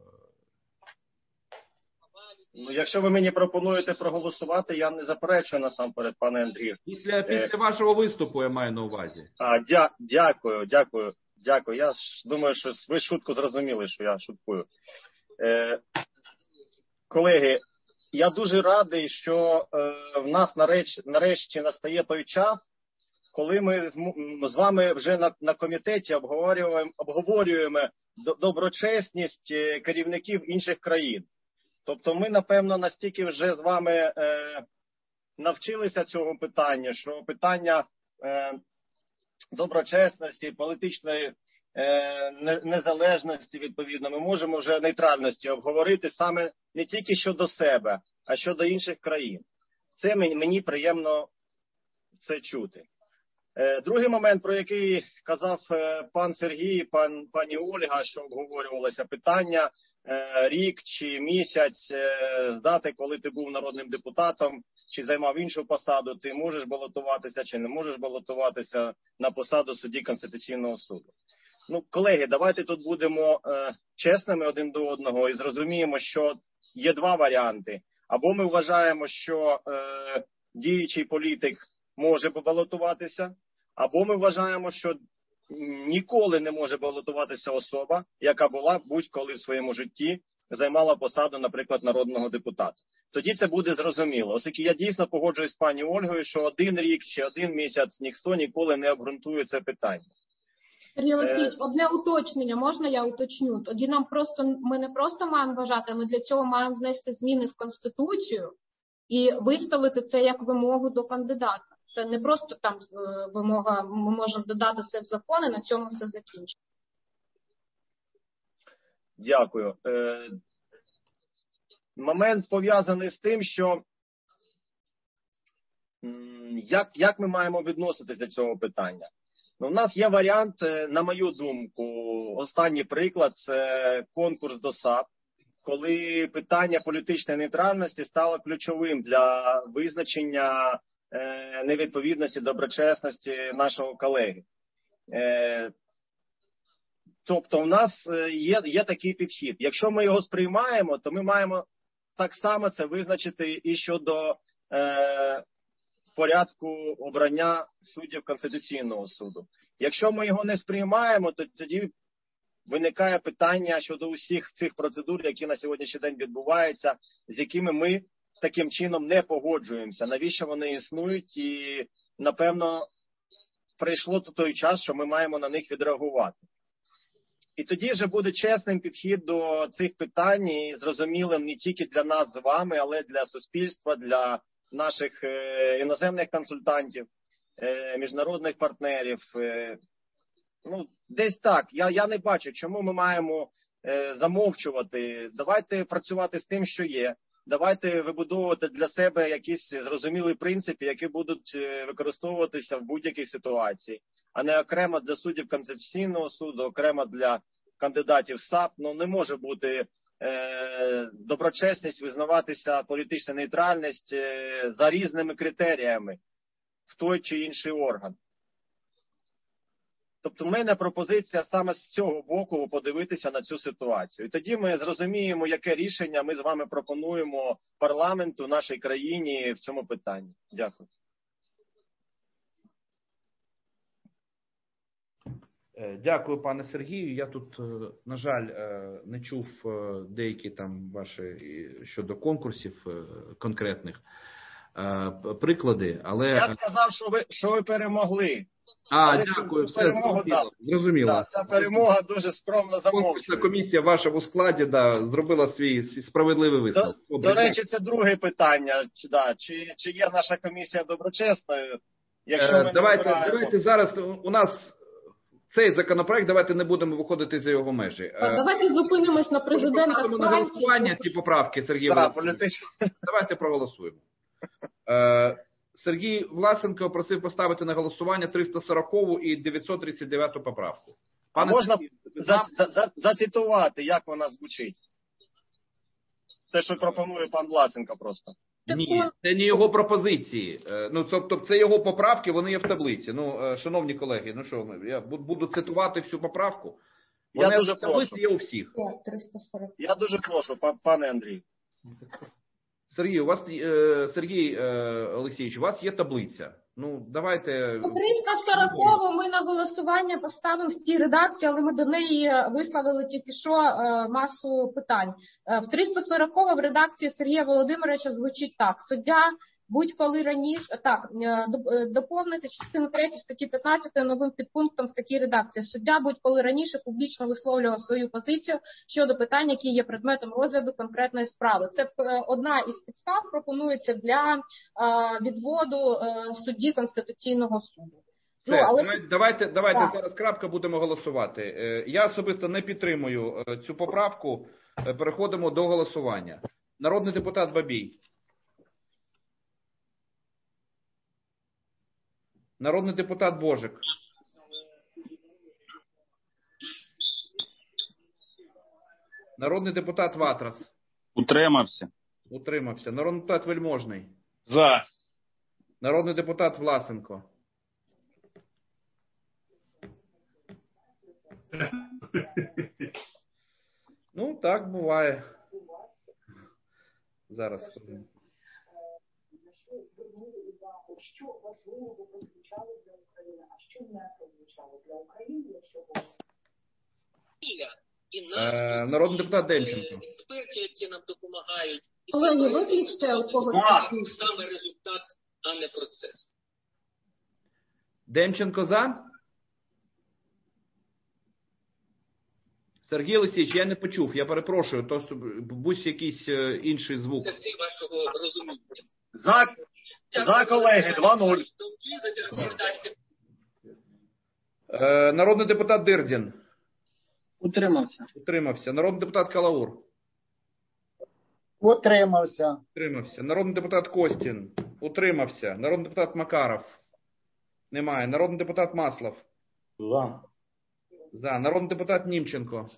Ну, якщо ви мені пропонуєте проголосувати, я не заперечую насамперед, пане Андрію. Після вашого виступу я маю на увазі. Дякую. Я думаю, що ви шутку зрозуміли, що я шуткую. Колеги, я дуже радий, що в нас нарешті настає той час, коли ми з вами вже на комітеті обговорюємо доброчесність керівників інших країн. Тобто ми, напевно, настільки вже з вами навчилися цього питання, що питання доброчесності, політичної незалежності, відповідно, ми можемо вже нейтральності обговорити саме не тільки щодо себе, а щодо інших країн. Це мені приємно це чути. Другий момент, про який казав пан Сергій, пані Ольга, що обговорювалося питання рік чи місяць з дати, коли ти був народним депутатом, чи займав іншу посаду, ти можеш балотуватися чи не можеш балотуватися на посаду судді Конституційного суду. Ну, колеги, давайте тут будемо чесними один до одного і зрозуміємо, що є два варіанти. Або ми вважаємо, що діючий політик може балотуватися, або ми вважаємо, що ніколи не може балотуватися особа, яка була будь-коли в своєму житті, займала посаду, наприклад, народного депутата. Тоді це буде зрозуміло. Оскільки я дійсно погоджуюсь з пані Ольгою, що 1 рік чи 1 місяць ніхто ніколи не обґрунтує це питання. Сергій Олексійович, одне уточнення, можна я уточню? Тоді ми не просто маємо вважати, ми для цього маємо внести зміни в Конституцію і виставити це як вимогу до кандидата. Це не просто там вимога, ми можемо додати це в закон і на цьому все закінчимо. Дякую. Момент пов'язаний з тим, що як ми маємо відноситись до цього питання. Ну, у нас є варіант, на мою думку, останній приклад – це конкурс до САП, коли питання політичної нейтральності стало ключовим для визначення невідповідності, доброчесності нашого колеги. Тобто в нас є такий підхід. Якщо ми його сприймаємо, то ми маємо так само це визначити і щодо порядку обрання суддів Конституційного суду. Якщо ми його не сприймаємо, то тоді виникає питання щодо усіх цих процедур, які на сьогоднішній день відбуваються, з якими ми таким чином не погоджуємося. Навіщо вони існують? І, напевно, прийшло той час, що ми маємо на них відреагувати. І тоді вже буде чесним підхід до цих питань і зрозумілим не тільки для нас з вами, але для суспільства, для наших іноземних консультантів, міжнародних партнерів. Ну, десь так. Я не бачу, чому ми маємо замовчувати. Давайте працювати з тим, що є. Давайте вибудовувати для себе якісь зрозумілі принципи, які будуть використовуватися в будь-якій ситуації, а не окремо для суддів Конституційного суду, окремо для кандидатів САП. Ну, не може бути доброчесність визнаватися, політична нейтральність за різними критеріями в той чи інший орган. Тобто в мене пропозиція саме з цього боку подивитися на цю ситуацію. І тоді ми зрозуміємо, яке рішення ми з вами пропонуємо парламенту, нашій країні в цьому питанні. Дякую. Дякую, пане Сергію. Я тут, на жаль, не чув деякі там ваші щодо конкурсів конкретних приклади, але... Я сказав, що ви перемогли. Дякую, все зрозуміло. Да, ця перемога дуже скромно замовчує. Конкурсна комісія в вашому складі зробила свій справедливий висновок. До речі, це друге питання. Чи є наша комісія доброчесною? Давайте зараз у нас цей законопроект, давайте не будемо виходити за його межі. Давайте зупинимось на президента. На голосування ці поправки, Сергій Володимирович. Давайте проголосуємо. Сергій Власенко просив поставити на голосування 340 і 939 поправку. Можна зацитувати, як вона звучить? Те, що пропонує пан Власенко просто. Ні, це не його пропозиції. Тобто це його поправки, вони є в таблиці. Шановні колеги, я буду цитувати всю поправку. Вони в таблиці є у всіх. Я дуже прошу, пане Андрій. Сергій, Сергій Олексійович, у вас є таблиця. Ну, давайте... 340-му ми на голосування поставимо в цій редакції, але ми до неї висловили тільки що масу питань. В 340-му в редакції Сергія Володимировича звучить так. Суддя будь-коли раніше, доповнити частину 3 статті 15 новим підпунктом в такій редакції. Суддя будь-коли раніше публічно висловлював свою позицію щодо питань, які є предметом розгляду конкретної справи. Це одна із підстав пропонується для відводу судді Конституційного суду. Давайте зараз крапка, будемо голосувати. Я особисто не підтримую цю поправку. Переходимо до голосування. Народний депутат Бабій. Народний депутат Божик. Народний депутат Ватрас. Утримався. Утримався. Народний депутат Вельможний. За. Народний депутат Власенко. Ну, так буває. Зараз. Що важливого прозвучало для України, а що не прозвучало для України, якщо народний депутат Демченко. Експерти, які нам допомагають, колеги, виключте у когось саме результат, а не процес. Демченко за? Сергій Олексійович, я не почув, я перепрошую, то будь якийсь інший звук. Це вашого розуміння. За, колеги, 2-0. Народний депутат Дирдін. Утримався. Утримався. Народний депутат Калаур. Утримався. Утримався. Народний депутат Костін. Утримався. Народний депутат Макаров. Немає. Народний депутат Маслов. За. За. Народний депутат Німченко.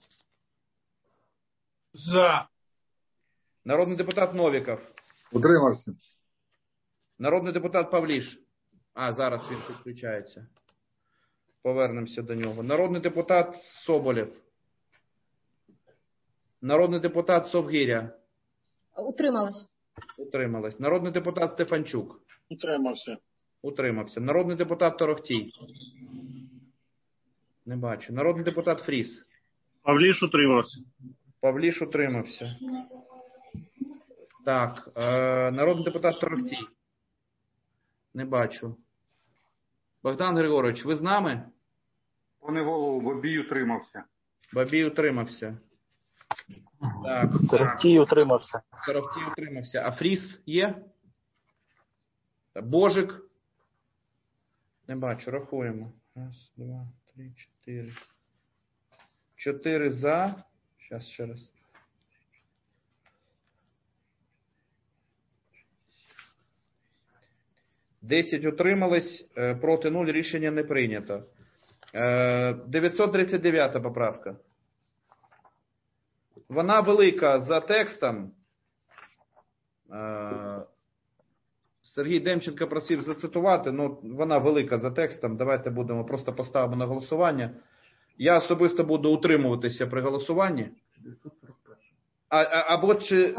За. Народний депутат Новіков. Утримався. Народний депутат Павліш. Зараз він підключається. Повернемося до нього. Народний депутат Соболєв. Народний депутат Совгиря. Утрималась. Утрималась. Народний депутат Стефанчук. Утримався. Утримався. Народний депутат Торохтій. Не бачу. Народний депутат Фріс. Павліш утримався. Павліш утримався. Так. Народний депутат Торохтій. Не бачу. Богдан Григорович, ви з нами? Пане голову, Бабій утримався. Бабій утримався. Так. Торохтій утримався. Торохтій утримався. А Фріс є? Божик? Не бачу, рахуємо. Раз, два, три, чотири. 4 за. Зараз ще раз. 10 утримались, проти 0, рішення не прийнято. 939 поправка. Вона велика за текстом. Сергій Демченко просив зацитувати, але вона велика за текстом. Давайте просто поставимо на голосування. Я особисто буду утримуватися при голосуванні. Або чи...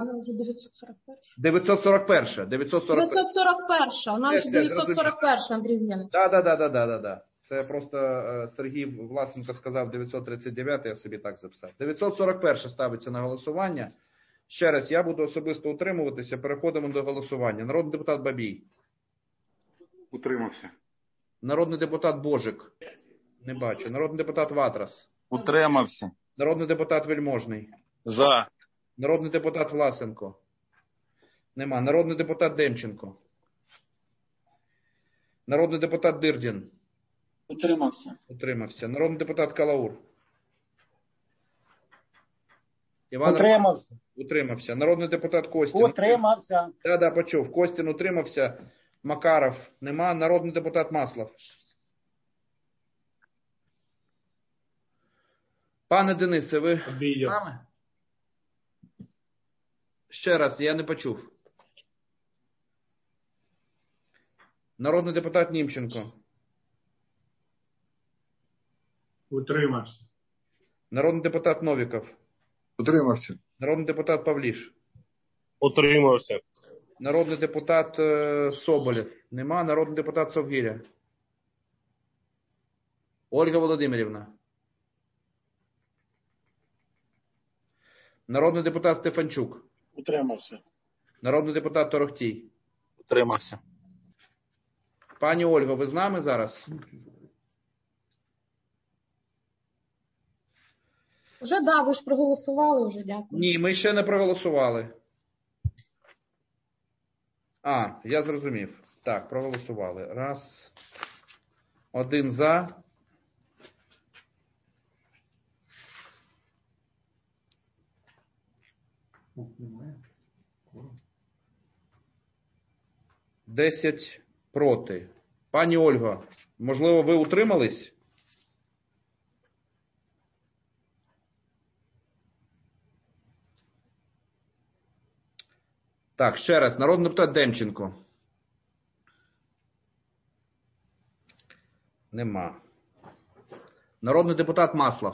941. 941. У нас 941, Андрій Євгенович. Так. Це просто Сергій Власенко сказав 939, я собі так записав. 941 ставиться на голосування. Ще раз, я буду особисто утримуватися. Переходимо до голосування. Народний депутат Бабій. Утримався. Народний депутат Божик. Не бачу. Народний депутат Ватрас. Утримався. Народний депутат Вельможний. За. Народний депутат Власенко. Нема. Народний депутат Демченко. Народний депутат Дирдін. Утримався. Утримався. Народний депутат Калаур. Утримався. Утримався. Народний депутат Костін. Утримався. Так, почув. Костін утримався. Макаров. Нема. Народний депутат Маслов. Пане Денисе, ви з нами? Ще раз, я не почув. Народний депутат Німченко. Утримався. Народний депутат Новіков. Утримався. Народний депутат Павліш. Утримався. Народний депутат Соболєв. Нема. Народний депутат Совгиря. Ольга Володимирівна. Народний депутат Стефанчук. Утримався. Народний депутат Торохтій. Утримався. Пані Ольго, ви з нами зараз? Вже да, ви ж проголосували вже, дякую. Ні, ми ще не проголосували. Я зрозумів. Так, проголосували. Раз. 1 за. Десять проти. Пані Ольго, можливо, ви утримались? Так, ще раз. Народний депутат Демченко. Нема. Народний депутат Маслов.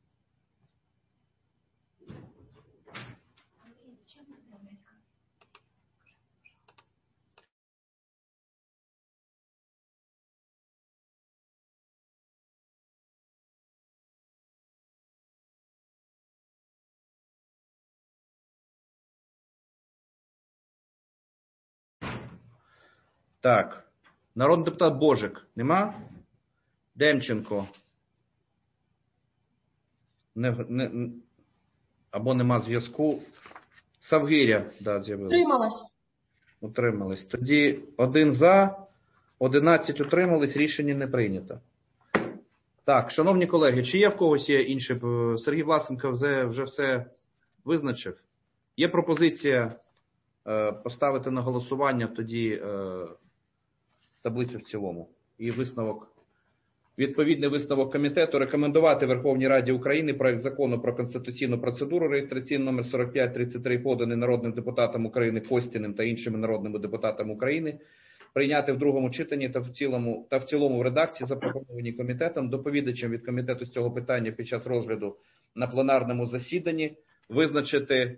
Так. Народний депутат Божик. Нема? Демченко. Або нема зв'язку. Совгиря, да, з'явилася. Утрималась. Утримались. Тоді 1 за, 11 утримались, рішення не прийнято. Так, шановні колеги, чи є в когось є інше? Сергій Власенко вже все визначив. Є пропозиція поставити на голосування тоді таблицю в цілому. І висновок. Відповідний висновок комітету рекомендувати Верховній Раді України проект закону про конституційну процедуру реєстраційний номер 4533, поданий народним депутатом України Костіним та іншими народними депутатами України, прийняти в другому читанні та в цілому в редакції, запропонованій комітетом, доповідачем від комітету з цього питання під час розгляду на пленарному засіданні, визначити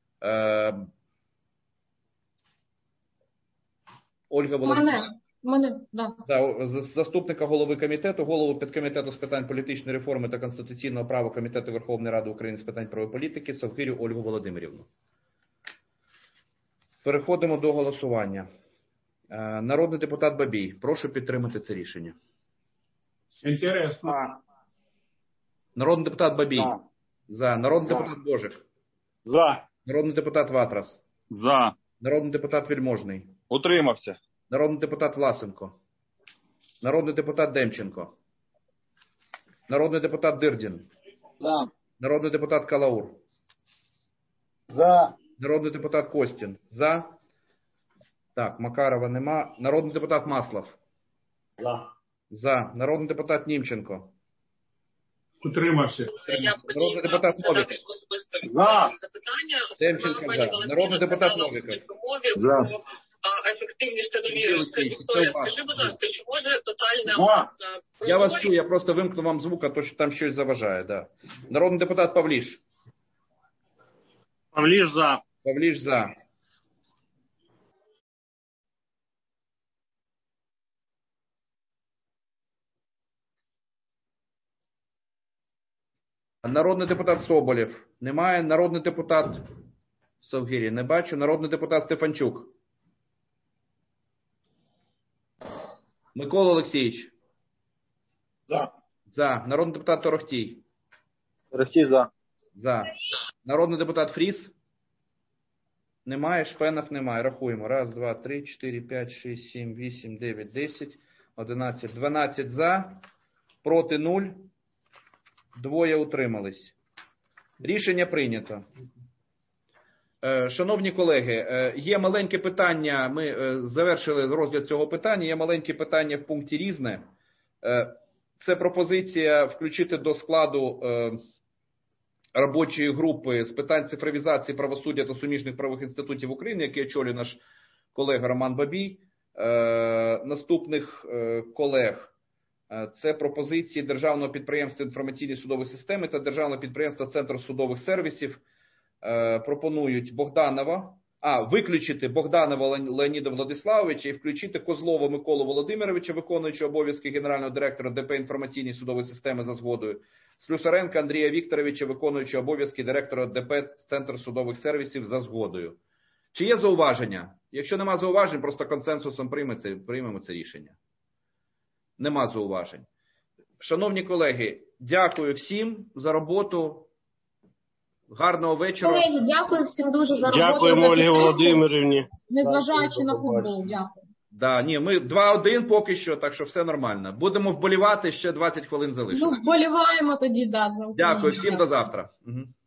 Ольга Володимирівна. Заступника голови комітету, голову підкомітету з питань політичної реформи та конституційного права Комітету Верховної Ради України з питань правової політики Совгирю Ольгу Володимирівну. Переходимо до голосування. Народний депутат Бабій, прошу підтримати це рішення. Інтересно. Народний депутат Бабій. За. Народний депутат Божик. За. Народний депутат Ватрас. За. Народний депутат Вельможний. Утримався. Народний депутат Власенко. Народний депутат Демченко. Народний депутат Дирдін. За. Народний депутат Калаур. За. Народний депутат Костін. За. Так, Макарова нема. Народний депутат Маслов. За. За. Народний депутат Німченко. Утримався. Народний депутат Новіков. За. Демченко за. Народний депутат Новіков. За. Ефективність та довіри. Вікторія, скажи, будь ласка, чи може тотальна... Я вас чую, я просто вимкну вам звук, а то що там щось заважає. Да. Народний депутат Павліш. Павліш за. Павліш за. Народний депутат Соболєв. Немає. Народний депутат Совгирі. Не бачу. Народний депутат Стефанчук. Микола Олексійович. За. За. Народний депутат Торохтій. Торохтій за. За. Народний депутат Фріс. Немає. Шпенов немає. Рахуємо. 1, 2, 3, 4, 5, 6, 7, 8, 9, 10, 11, 12 за. Проти 0. 2 утримались. Рішення прийнято. Шановні колеги, є маленьке питання, ми завершили розгляд цього питання, є маленьке питання в пункті «Різне». Це пропозиція включити до складу робочої групи з питань цифровізації правосуддя та суміжних правових інститутів України, який очолює наш колега Роман Бабій, наступних колег. Це пропозиції Державного підприємства інформаційні судові системи та Державного підприємства Центр судових сервісів. Пропонують Богданова Виключити Богданова Леоніда Владиславовича і включити Козлова Миколу Володимировича, виконуючого обов'язки генерального директора ДП інформаційної судової системи за згодою, Слюсаренка Андрія Вікторовича, виконуючого обов'язки директора ДП Центр судових сервісів за згодою. Чи є зауваження? Якщо нема зауважень, просто консенсусом приймемо це рішення. Нема зауважень. Шановні колеги, дякую всім за роботу. Гарного вечора. Колеги, дякую всім дуже за роботу. Дякуємо Ольгі Володимирівні. Незважаючи на футбол, дякую. Ми 2-1 поки що, так що все нормально. Будемо вболівати, ще 20 хвилин залишилось. Вболіваємо тоді, за Україну. Дякую, всім до завтра. Угу.